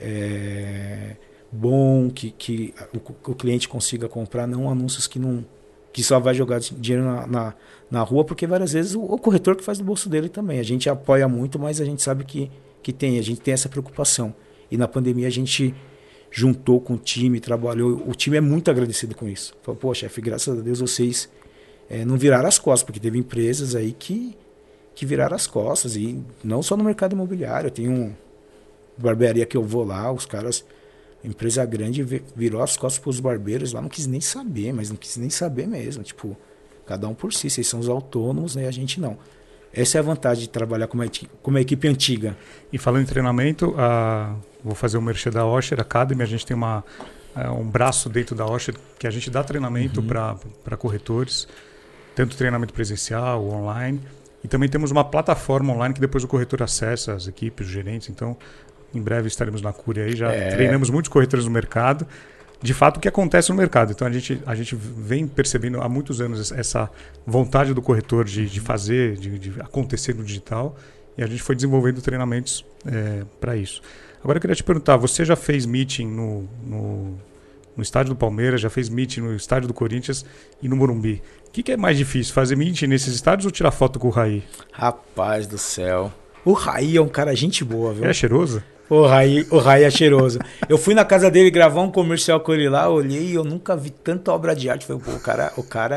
bom, que o cliente consiga comprar, não anúncios que só vai jogar dinheiro na rua, porque várias vezes o corretor que faz do bolso dele também. A gente apoia muito, mas a gente sabe que a gente tem essa preocupação. E na pandemia a gente juntou com o time, trabalhou. O time é muito agradecido com isso. Falou, pô, chefe, graças a Deus vocês não viraram as costas, porque teve empresas aí que viraram as costas, e não só no mercado imobiliário. Tem uma barbearia que eu vou lá, os caras, empresa grande, virou as costas para os barbeiros lá, não quis nem saber, mas não quis nem saber mesmo. Tipo, cada um por si, vocês são os autônomos, né? A gente não. Essa é a vantagem de trabalhar com uma equipe antiga. E falando em treinamento, vou fazer o merchan da Osher Academy. A gente tem um braço dentro da Osher que a gente dá treinamento para corretores. tanto treinamento presencial, online, e também temos uma plataforma online que depois o corretor acessa, as equipes, os gerentes. Então, em breve estaremos na Cury aí, já treinamos muitos corretores no mercado, de fato o que acontece no mercado. Então a gente vem percebendo há muitos anos essa vontade do corretor de fazer, de acontecer no digital, e a gente foi desenvolvendo treinamentos para isso. Agora eu queria te perguntar, você já fez meeting no estádio do Palmeiras, já fez meeting no estádio do Corinthians e no Morumbi. O que é mais difícil, fazer meeting nesses estádios ou tirar foto com o Raí? Rapaz do céu. O Raí é um cara gente boa, viu? É cheiroso? O Raí é cheiroso. Eu fui na casa dele gravar um comercial com ele lá, olhei e eu nunca vi tanta obra de arte. Falei, pô, o cara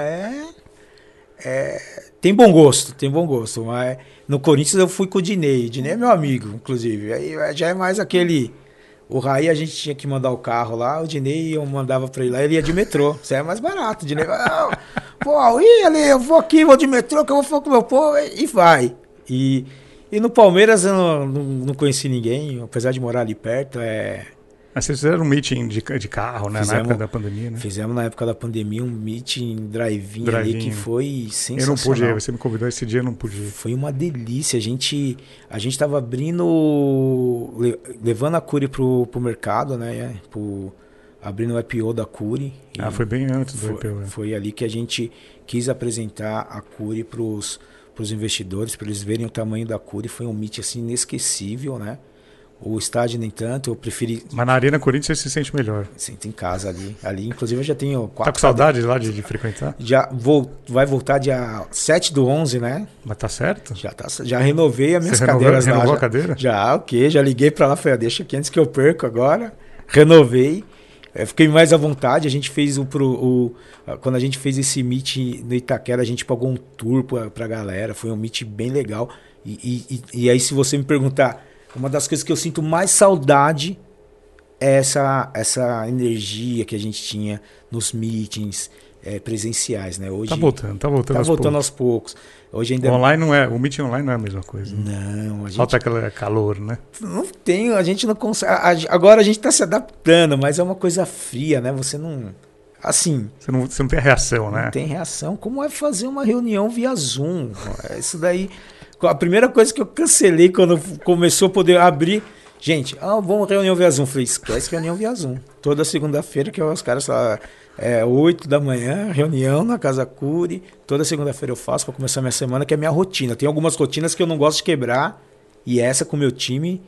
tem bom gosto, mas no Corinthians eu fui com o Dinei. O Dinei é meu amigo, inclusive. Aí já é mais aquele... O Raí a gente tinha que mandar o carro lá, o Dinei eu mandava pra ele lá, ele ia de metrô. Isso aí é mais barato. O Dinei pô, eu vou aqui, vou de metrô, que eu vou falar com o meu povo, e vai. E no Palmeiras eu não conheci ninguém, apesar de morar ali perto. Mas vocês fizeram um meeting de carro, né? Na época da pandemia, né? Fizemos na época da pandemia um meeting drive-in ali que foi sensacional. Eu não pude ir, você me convidou esse dia, eu não pude ir. Foi uma delícia. A gente estava levando a Cury pro mercado, né? Abrindo o IPO da Cury. Foi bem antes do IPO. Foi ali que a gente quis apresentar a Cury pros investidores, para eles verem o tamanho da Cury. Foi um meeting assim, inesquecível, né? O estádio, nem tanto, eu preferi... Mas na Arena Corinthians você se sente melhor. Sinto em casa ali. Ali, inclusive, eu já tenho 4... Tá com saudade lá de frequentar? Vai voltar dia 7/11, né? Mas tá certo? Já renovei as minhas cadeiras lá. Você renovou a cadeira? Já liguei pra lá, falei, deixa aqui antes que eu perco agora. Renovei. Fiquei mais à vontade. A gente fez quando a gente fez esse meet no Itaquera, a gente pagou um tour pra galera. Foi um meet bem legal. E aí, se você me perguntar... Uma das coisas que eu sinto mais saudade é essa energia que a gente tinha nos meetings presenciais, né? Hoje, tá voltando aos poucos. Hoje ainda online o meeting online não é a mesma coisa. Não, falta aquele calor, né? Não tem, a gente não consegue. Agora a gente está se adaptando, mas é uma coisa fria, né? Você não, assim. Você não tem reação, né? Não tem reação. Como é fazer uma reunião via Zoom? Isso daí. A primeira coisa que eu cancelei quando começou a poder abrir... Gente, vamos reunião via Zoom. Falei, esquece reunião via Zoom. Toda segunda-feira que os caras falam, 8 da manhã, reunião na Casa Cury. Toda segunda-feira eu faço para começar minha semana, que é minha rotina. Tem algumas rotinas que eu não gosto de quebrar. E essa com o meu time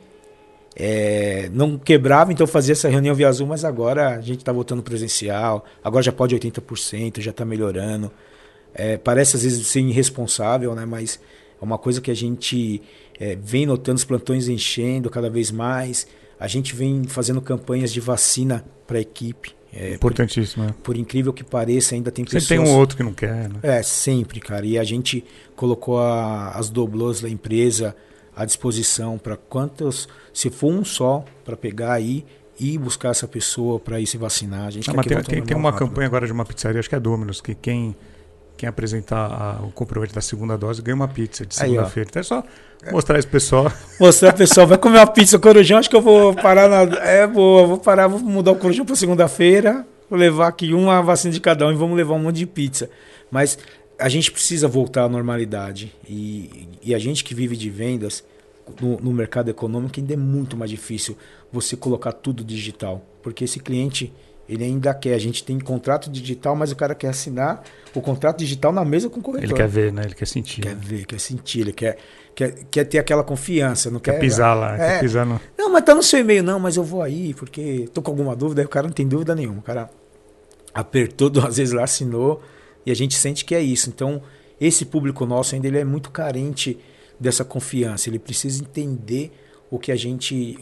não quebrava, então eu fazia essa reunião via Zoom. Mas agora a gente está voltando presencial. Agora já pode 80%, já está melhorando. Parece às vezes ser irresponsável, né? Mas... É uma coisa que a gente vem notando, os plantões enchendo cada vez mais. A gente vem fazendo campanhas de vacina para a equipe. Importantíssimo. Por incrível que pareça, ainda tem pessoas... Sempre tem um outro que não quer, né? Sempre, cara. E a gente colocou as doblôs da empresa à disposição para se for um só, para pegar aí e buscar essa pessoa para ir se vacinar. A gente tem uma campanha agora de uma pizzaria, acho que é a Domino's, que quem apresentar o comprovante da segunda dose ganha uma pizza de segunda-feira. Então é só mostrar isso pro pessoal. Mostrar pro pessoal, vai comer uma pizza Corujão, acho que eu vou parar vou mudar o Corujão para segunda-feira, vou levar aqui uma vacina de cada um e vamos levar um monte de pizza. Mas a gente precisa voltar à normalidade. E a gente que vive de vendas no mercado econômico ainda é muito mais difícil você colocar tudo digital. Porque esse cliente... Ele ainda quer, a gente tem contrato digital, mas o cara quer assinar o contrato digital na mesa com o corretor. Ele quer ver, né? Ele quer sentir. Quer ver, quer sentir, ele quer ter aquela confiança. Não quer pisar lá, quer pisar no... Não, mas tá no seu e-mail, não, mas eu vou aí, porque tô com alguma dúvida, aí o cara não tem dúvida nenhuma. O cara apertou 2 vezes lá, assinou, e a gente sente que é isso. Então, esse público nosso ainda ele é muito carente dessa confiança. Ele precisa entender o que a gente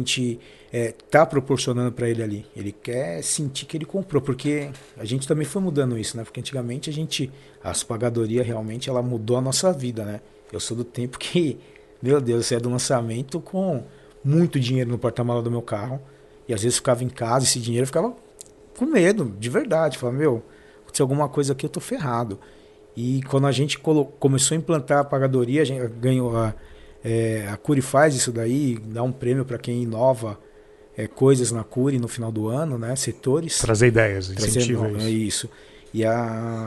tá proporcionando para ele ali. Ele quer sentir que ele comprou, porque a gente também foi mudando isso, né? Porque antigamente as pagadorias realmente ela mudou a nossa vida, né? Eu sou do tempo que, meu Deus, eu saía do lançamento com muito dinheiro no porta-mala do meu carro e às vezes ficava em casa, esse dinheiro eu ficava com medo, de verdade. Falava, se alguma coisa aqui eu tô ferrado. E quando a gente começou a implantar a pagadoria, a gente ganhou a Cury faz isso daí, dá um prêmio para quem inova coisas na Cury no final do ano, né? Setores. Trazer ideias, incentiva isso. Isso. E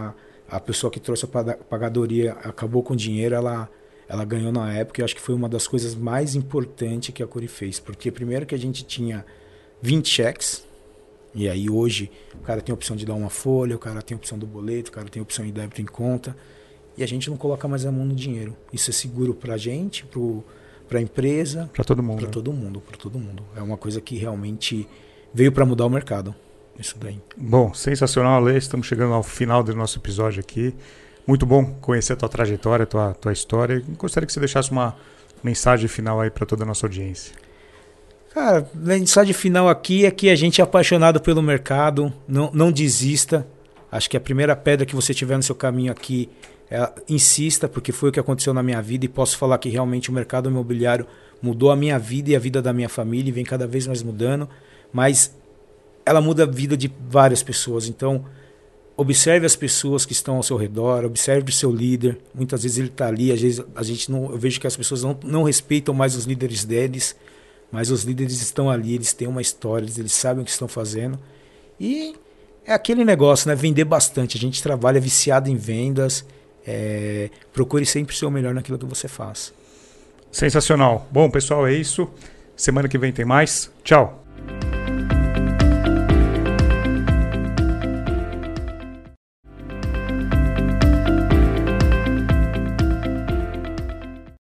A pessoa que trouxe a pagadoria acabou com o dinheiro, ela ganhou na época. Eu acho que foi uma das coisas mais importantes que a Cury fez. Porque primeiro que a gente tinha 20 cheques, e aí hoje o cara tem a opção de dar uma folha, o cara tem a opção do boleto, o cara tem a opção de débito em conta, e a gente não coloca mais a mão no dinheiro. Isso é seguro pra gente, pra empresa, para todo mundo. Para todo mundo, para todo mundo. É uma coisa que realmente veio para mudar o mercado. Isso daí. Bom, sensacional, Ale. Estamos chegando ao final do nosso episódio aqui. Muito bom conhecer a tua trajetória, a tua história. Gostaria que você deixasse uma mensagem final aí para toda a nossa audiência. Cara, a mensagem final aqui é que a gente é apaixonado pelo mercado. Não desista. Acho que a primeira pedra que você tiver no seu caminho aqui, insista, porque foi o que aconteceu na minha vida, e posso falar que realmente o mercado imobiliário mudou a minha vida e a vida da minha família, e vem cada vez mais mudando. Mas ela muda a vida de várias pessoas. Então, observe as pessoas que estão ao seu redor, observe o seu líder. Muitas vezes ele está ali, às vezes eu vejo que as pessoas não respeitam mais os líderes deles, mas os líderes estão ali, eles têm uma história, eles sabem o que estão fazendo. E é aquele negócio, né? Vender bastante. A gente trabalha viciado em vendas. Procure sempre ser o melhor naquilo que você faz. Sensacional. Bom, pessoal, é isso. Semana que vem tem mais. Tchau.